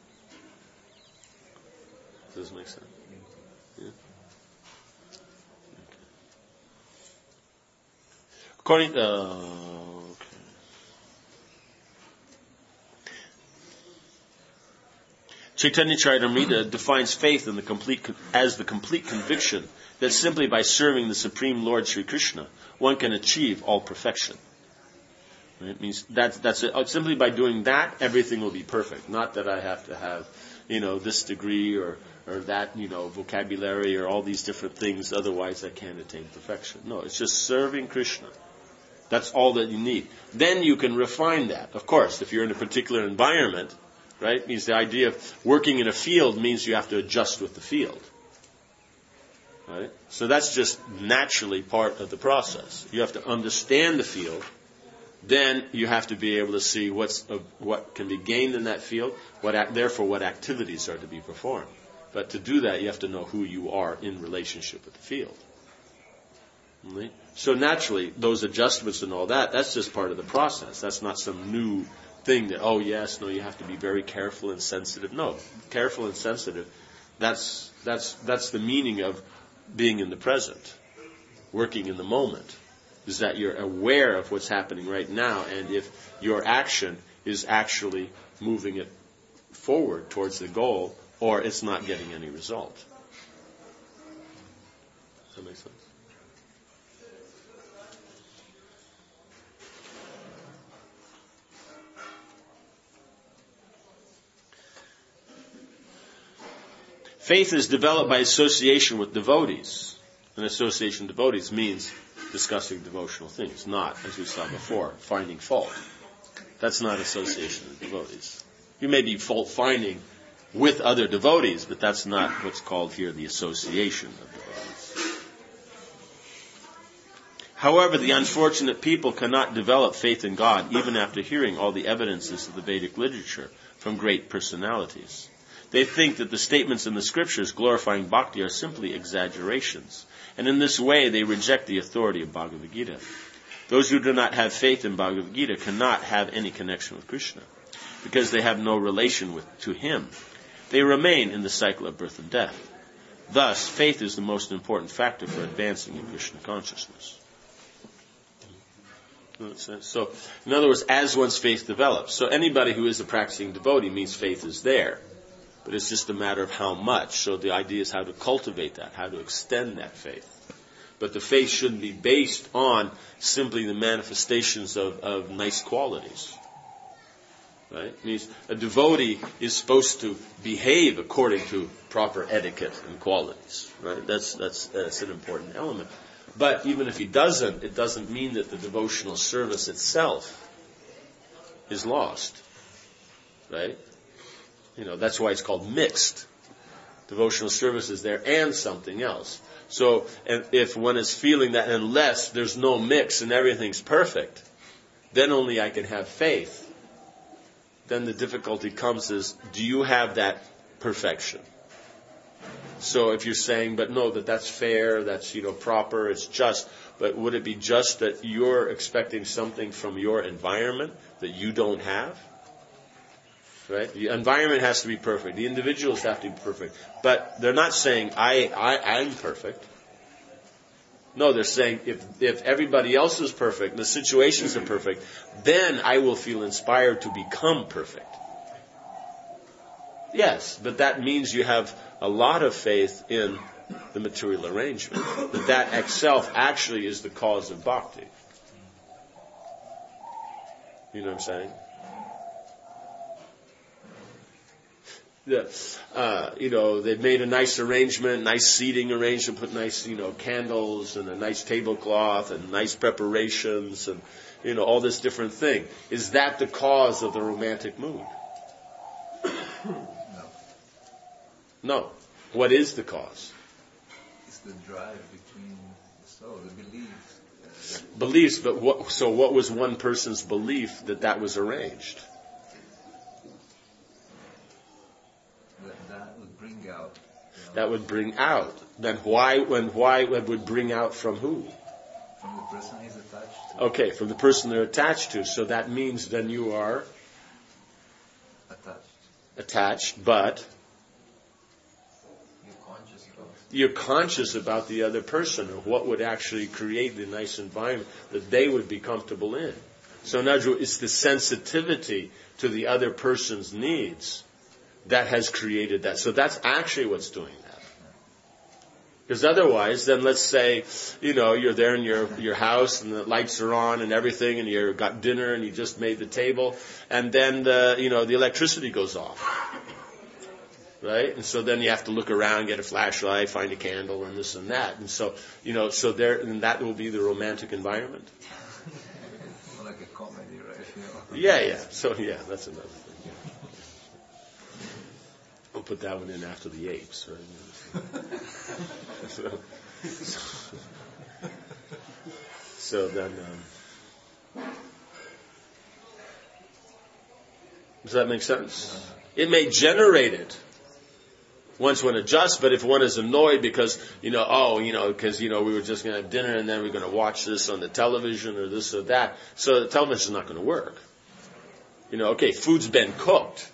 Does this make sense? Yeah? According Chaitanya Charitamrita defines faith in as the complete conviction that simply by serving the Supreme Lord Sri Krishna, one can achieve all perfection. Right? It means that's it. Simply by doing that, everything will be perfect. Not that I have to have, this degree or that, vocabulary or all these different things. Otherwise, I can't attain perfection. No, it's just serving Krishna. That's all that you need. Then you can refine that. Of course, if you're in a particular environment, right, means the idea of working in a field means you have to adjust with the field. Right? So that's just naturally part of the process. You have to understand the field. Then you have to be able to see what can be gained in that field, therefore what activities are to be performed. But to do that, you have to know who you are in relationship with the field. Right? So naturally, those adjustments and all that's just part of the process. That's not some new thing that, you have to be very careful and sensitive. No, careful and sensitive, that's the meaning of being in the present, working in the moment, is that you're aware of what's happening right now, and if your action is actually moving it forward towards the goal, or it's not getting any result. Does that make sense? Faith is developed by association with devotees. And association with devotees means discussing devotional things, not, as we saw before, finding fault. That's not association with devotees. You may be fault finding with other devotees, but that's not what's called here the association of devotees. However, the unfortunate people cannot develop faith in God even after hearing all the evidences of the Vedic literature from great personalities. They think that the statements in the scriptures glorifying bhakti are simply exaggerations, and in this way they reject the authority of Bhagavad Gita. Those who do not have faith in Bhagavad Gita cannot have any connection with Krishna, because they have no relation to Him. They remain in the cycle of birth and death. Thus, faith is the most important factor for advancing in Krishna consciousness. So, in other words, as one's faith develops. So anybody who is a practicing devotee means faith is there. But it's just a matter of how much. So the idea is how to cultivate that, how to extend that faith. But the faith shouldn't be based on simply the manifestations of nice qualities. Right? It means a devotee is supposed to behave according to proper etiquette and qualities. Right? That's an important element. But even if he doesn't, it doesn't mean that the devotional service itself is lost. Right? That's why it's called mixed. Devotional service is there and something else. So if one is feeling that unless there's no mix and everything's perfect, then only I can have faith. Then the difficulty comes is, do you have that perfection? So if you're saying, but no, that's fair, that's, proper, it's just, but would it be just that you're expecting something from your environment that you don't have? Right? The environment has to be perfect. The individuals have to be perfect. But they're not saying, I'm perfect. No, they're saying, if everybody else is perfect, the situations are perfect, then I will feel inspired to become perfect. Yes, but that means you have a lot of faith in the material arrangement. That itself actually is the cause of bhakti. You know what I'm saying? They've made a nice arrangement, nice seating arrangement, put nice, candles and a nice tablecloth and nice preparations and, all this different thing. Is that the cause of the romantic mood? No. What is the cause? It's the drive between the soul, the beliefs. Beliefs, but what was one person's belief that was arranged? That would bring out. That would bring out. Then why it would bring out from who? From the person he's attached to. Okay, from the person they're attached to. So that means then you are attached, but you're conscious about the other person or what would actually create the nice environment that they would be comfortable in. So in other words, it's the sensitivity to the other person's needs that has created that. So that's actually what's doing that. Because otherwise, then let's say, you're there in your house and the lights are on and everything and you've got dinner and you just made the table and then the electricity goes off. Right? And so then you have to look around, get a flashlight, find a candle and this and that. And so, so there, and that will be the romantic environment. Like a comedy, right? Yeah. So, that's another thing. Yeah. We'll put that one in after the apes, right? So then, does that make sense? It may generate it once one adjusts, but if one is annoyed because, because we were just going to have dinner and then we're going to watch this on the television or this or that, so the television's not going to work. Okay, food's been cooked,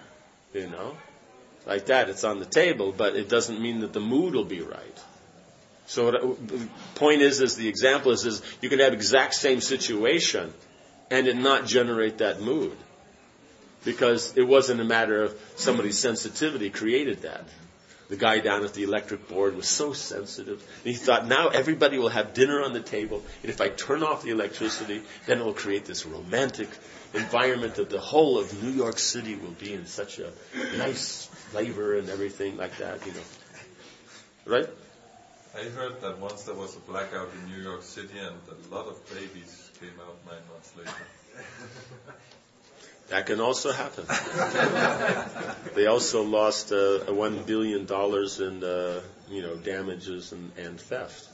like that, it's on the table, but it doesn't mean that the mood will be right. So the point is the example is you can have exact same situation and it not generate that mood. Because it wasn't a matter of somebody's sensitivity created that. The guy down at the electric board was so sensitive. And he thought, now everybody will have dinner on the table, and if I turn off the electricity, then it will create this romantic environment that the whole of New York City will be in such a nice flavor and everything like that, Right? I heard that once there was a blackout in New York City and a lot of babies came out 9 months later. That can also happen. They also lost $1 billion in damages and theft.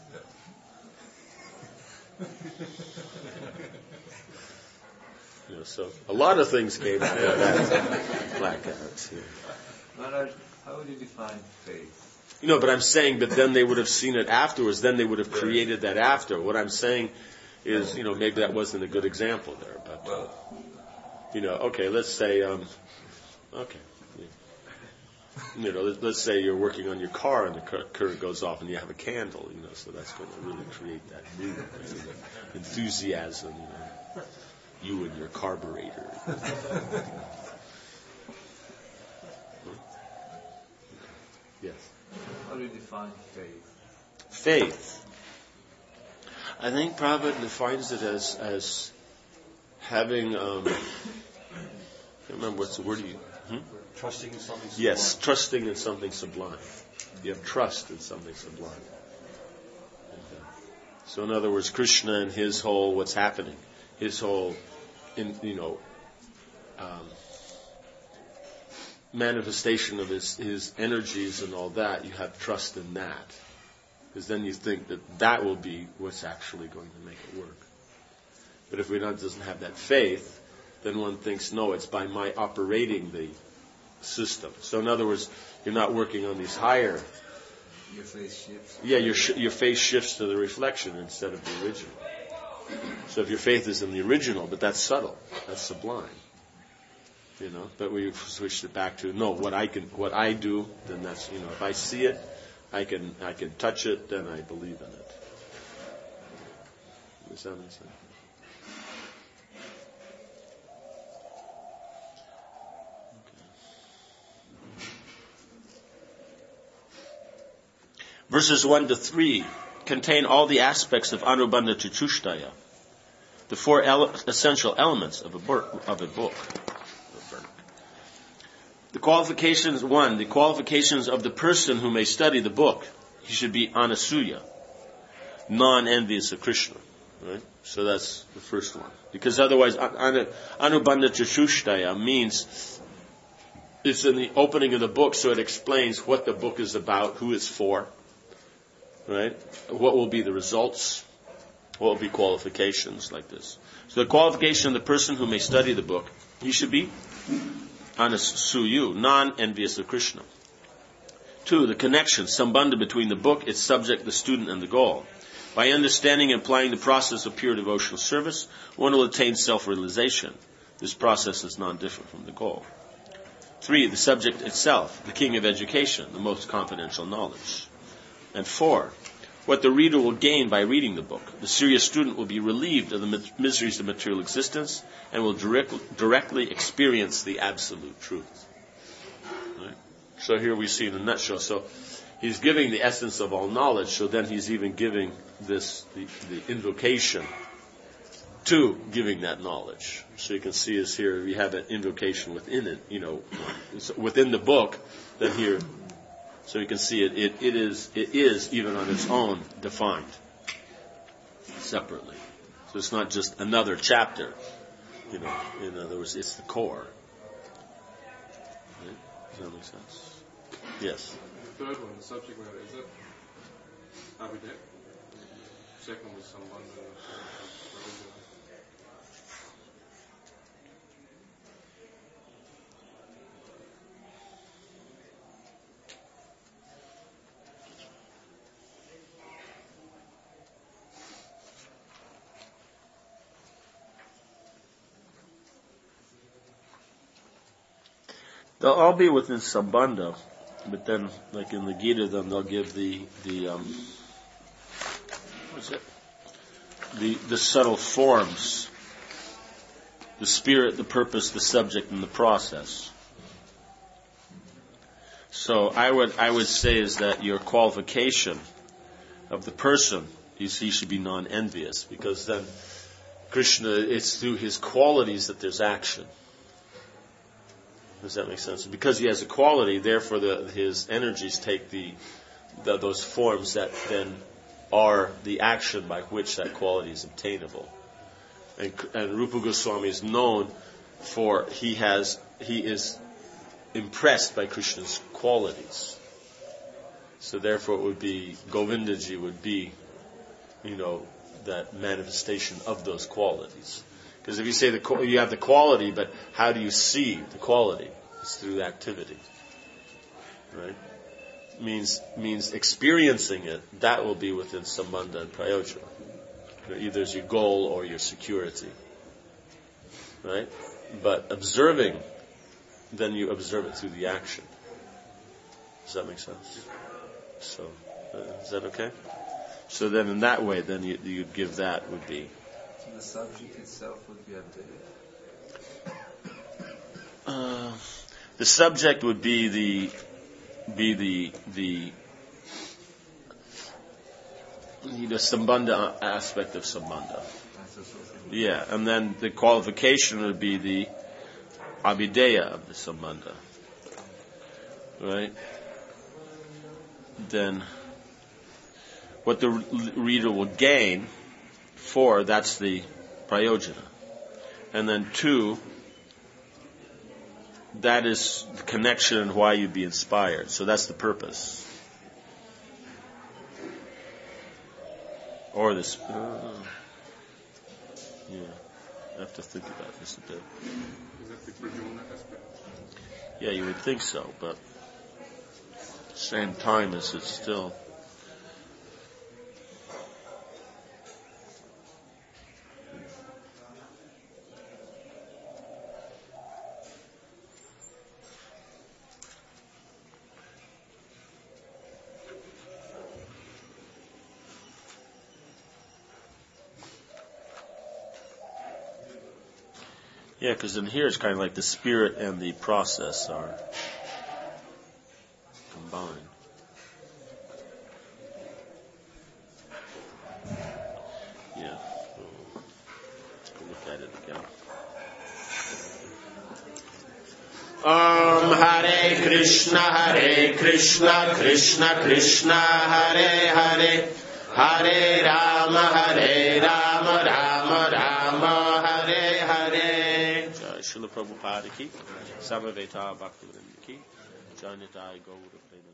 So a lot of things came out of that blackout. Maharaj, how would you define faith? But I'm saying, but then they would have seen it afterwards. Then they would have created that after. What I'm saying is, maybe that wasn't a good example there, but. Okay, let's say, let's say you're working on your car and the current goes off and you have a candle, so that's going to really create that new enthusiasm, you and your carburetor. Yes. How do you define faith? Faith. I think Prabhupada defines it as having, I can't remember what's the word Trusting in something sublime. Yes, trusting in something sublime. You have trust in something sublime. So in other words, Krishna and his whole, what's happening, his whole, manifestation of his energies and all that, you have trust in that. Because then you think that will be what's actually going to make it work. But if one doesn't have that faith, then one thinks, no, it's by my operating the system. So in other words, you're not working on these higher. Your face shifts. Yeah, your face shifts to the reflection instead of the original. So if your faith is in the original, but that's subtle, that's sublime. But we switched it back to what I do, then that's if I see it, I can touch it, then I believe in it. Does that make sense? Verses 1 to 3 contain all the aspects of Anubandha Chatushtaya, the four essential elements of a book. The qualifications, 1, the qualifications of the person who may study the book. He should be anasuya, non-envious of Krishna. Right? So that's the first one. Because otherwise, Anubandha Chatushtaya means it's in the opening of the book, so it explains what the book is about, who it's for. Right? What will be the results? What will be qualifications like this? So the qualification of the person who may study the book, he should be anasuyu, non-envious of Krishna. 2, the connection, sambandha between the book, its subject, the student, and the goal. By understanding and applying the process of pure devotional service, one will attain self-realization. This process is non-different from the goal. 3, the subject itself, the king of education, the most confidential knowledge. And 4, what the reader will gain by reading the book. The serious student will be relieved of the miseries of material existence and will directly experience the absolute truth. Right? So here we see in a nutshell. So he's giving the essence of all knowledge, so then he's even giving the invocation to giving that knowledge. So you can see is here, we have an invocation within it, within the book, then here, so you can see it is even on its own defined separately. So it's not just another chapter, in other words, it's the core. Right? Does that make sense? Yes. The third one, the subject matter, is it Abhidek? Second was Sambandha. They'll all be within Sambandha, but then, like in the Gita, then they'll give the subtle forms, The spirit, the purpose, the subject, and the process. So I would say is that your qualification of the person, he should be non-envious, because then Krishna, it's through his qualities that there's action. Does that make sense? Because he has a quality, therefore his energies take those forms that then are the action by which that quality is obtainable. And Rupa Goswami is known for he is impressed by Krishna's qualities. So therefore it would be, Govindaji would be, that manifestation of those qualities. Because if you say you have the quality, but how do you see the quality? It's through activity. Right? Means experiencing it, that will be within Sambandha and Prayojana. Either as your goal or your security. Right? But observing, then you observe it through the action. Does that make sense? So, is that okay? So then in that way, then you'd give that would be... The subject itself would be Abdeya. The subject would be the Sambandha aspect of Sambandha. Yeah, and then the qualification would be the Abhideya of the Sambandha. Right? Then what the reader will gain, 4, that's the Prayojana. And then 2, that is the connection and why you'd be inspired. So that's the purpose. Or this. Yeah, I have to think about this a bit. Is that the Prajna aspect? Yeah, you would think so, but at the same time as it's still. Yeah, because in here it's kind of like the spirit and the process are combined. Yeah, let's go look at it again. Hare Krishna, Krishna Krishna, Hare Hare, Hare Rama, Rama Rama, Hare Hare. Srila Prabhupada ki, Samaveta Bhaktivinoda ki, Janitai Gaura Prema.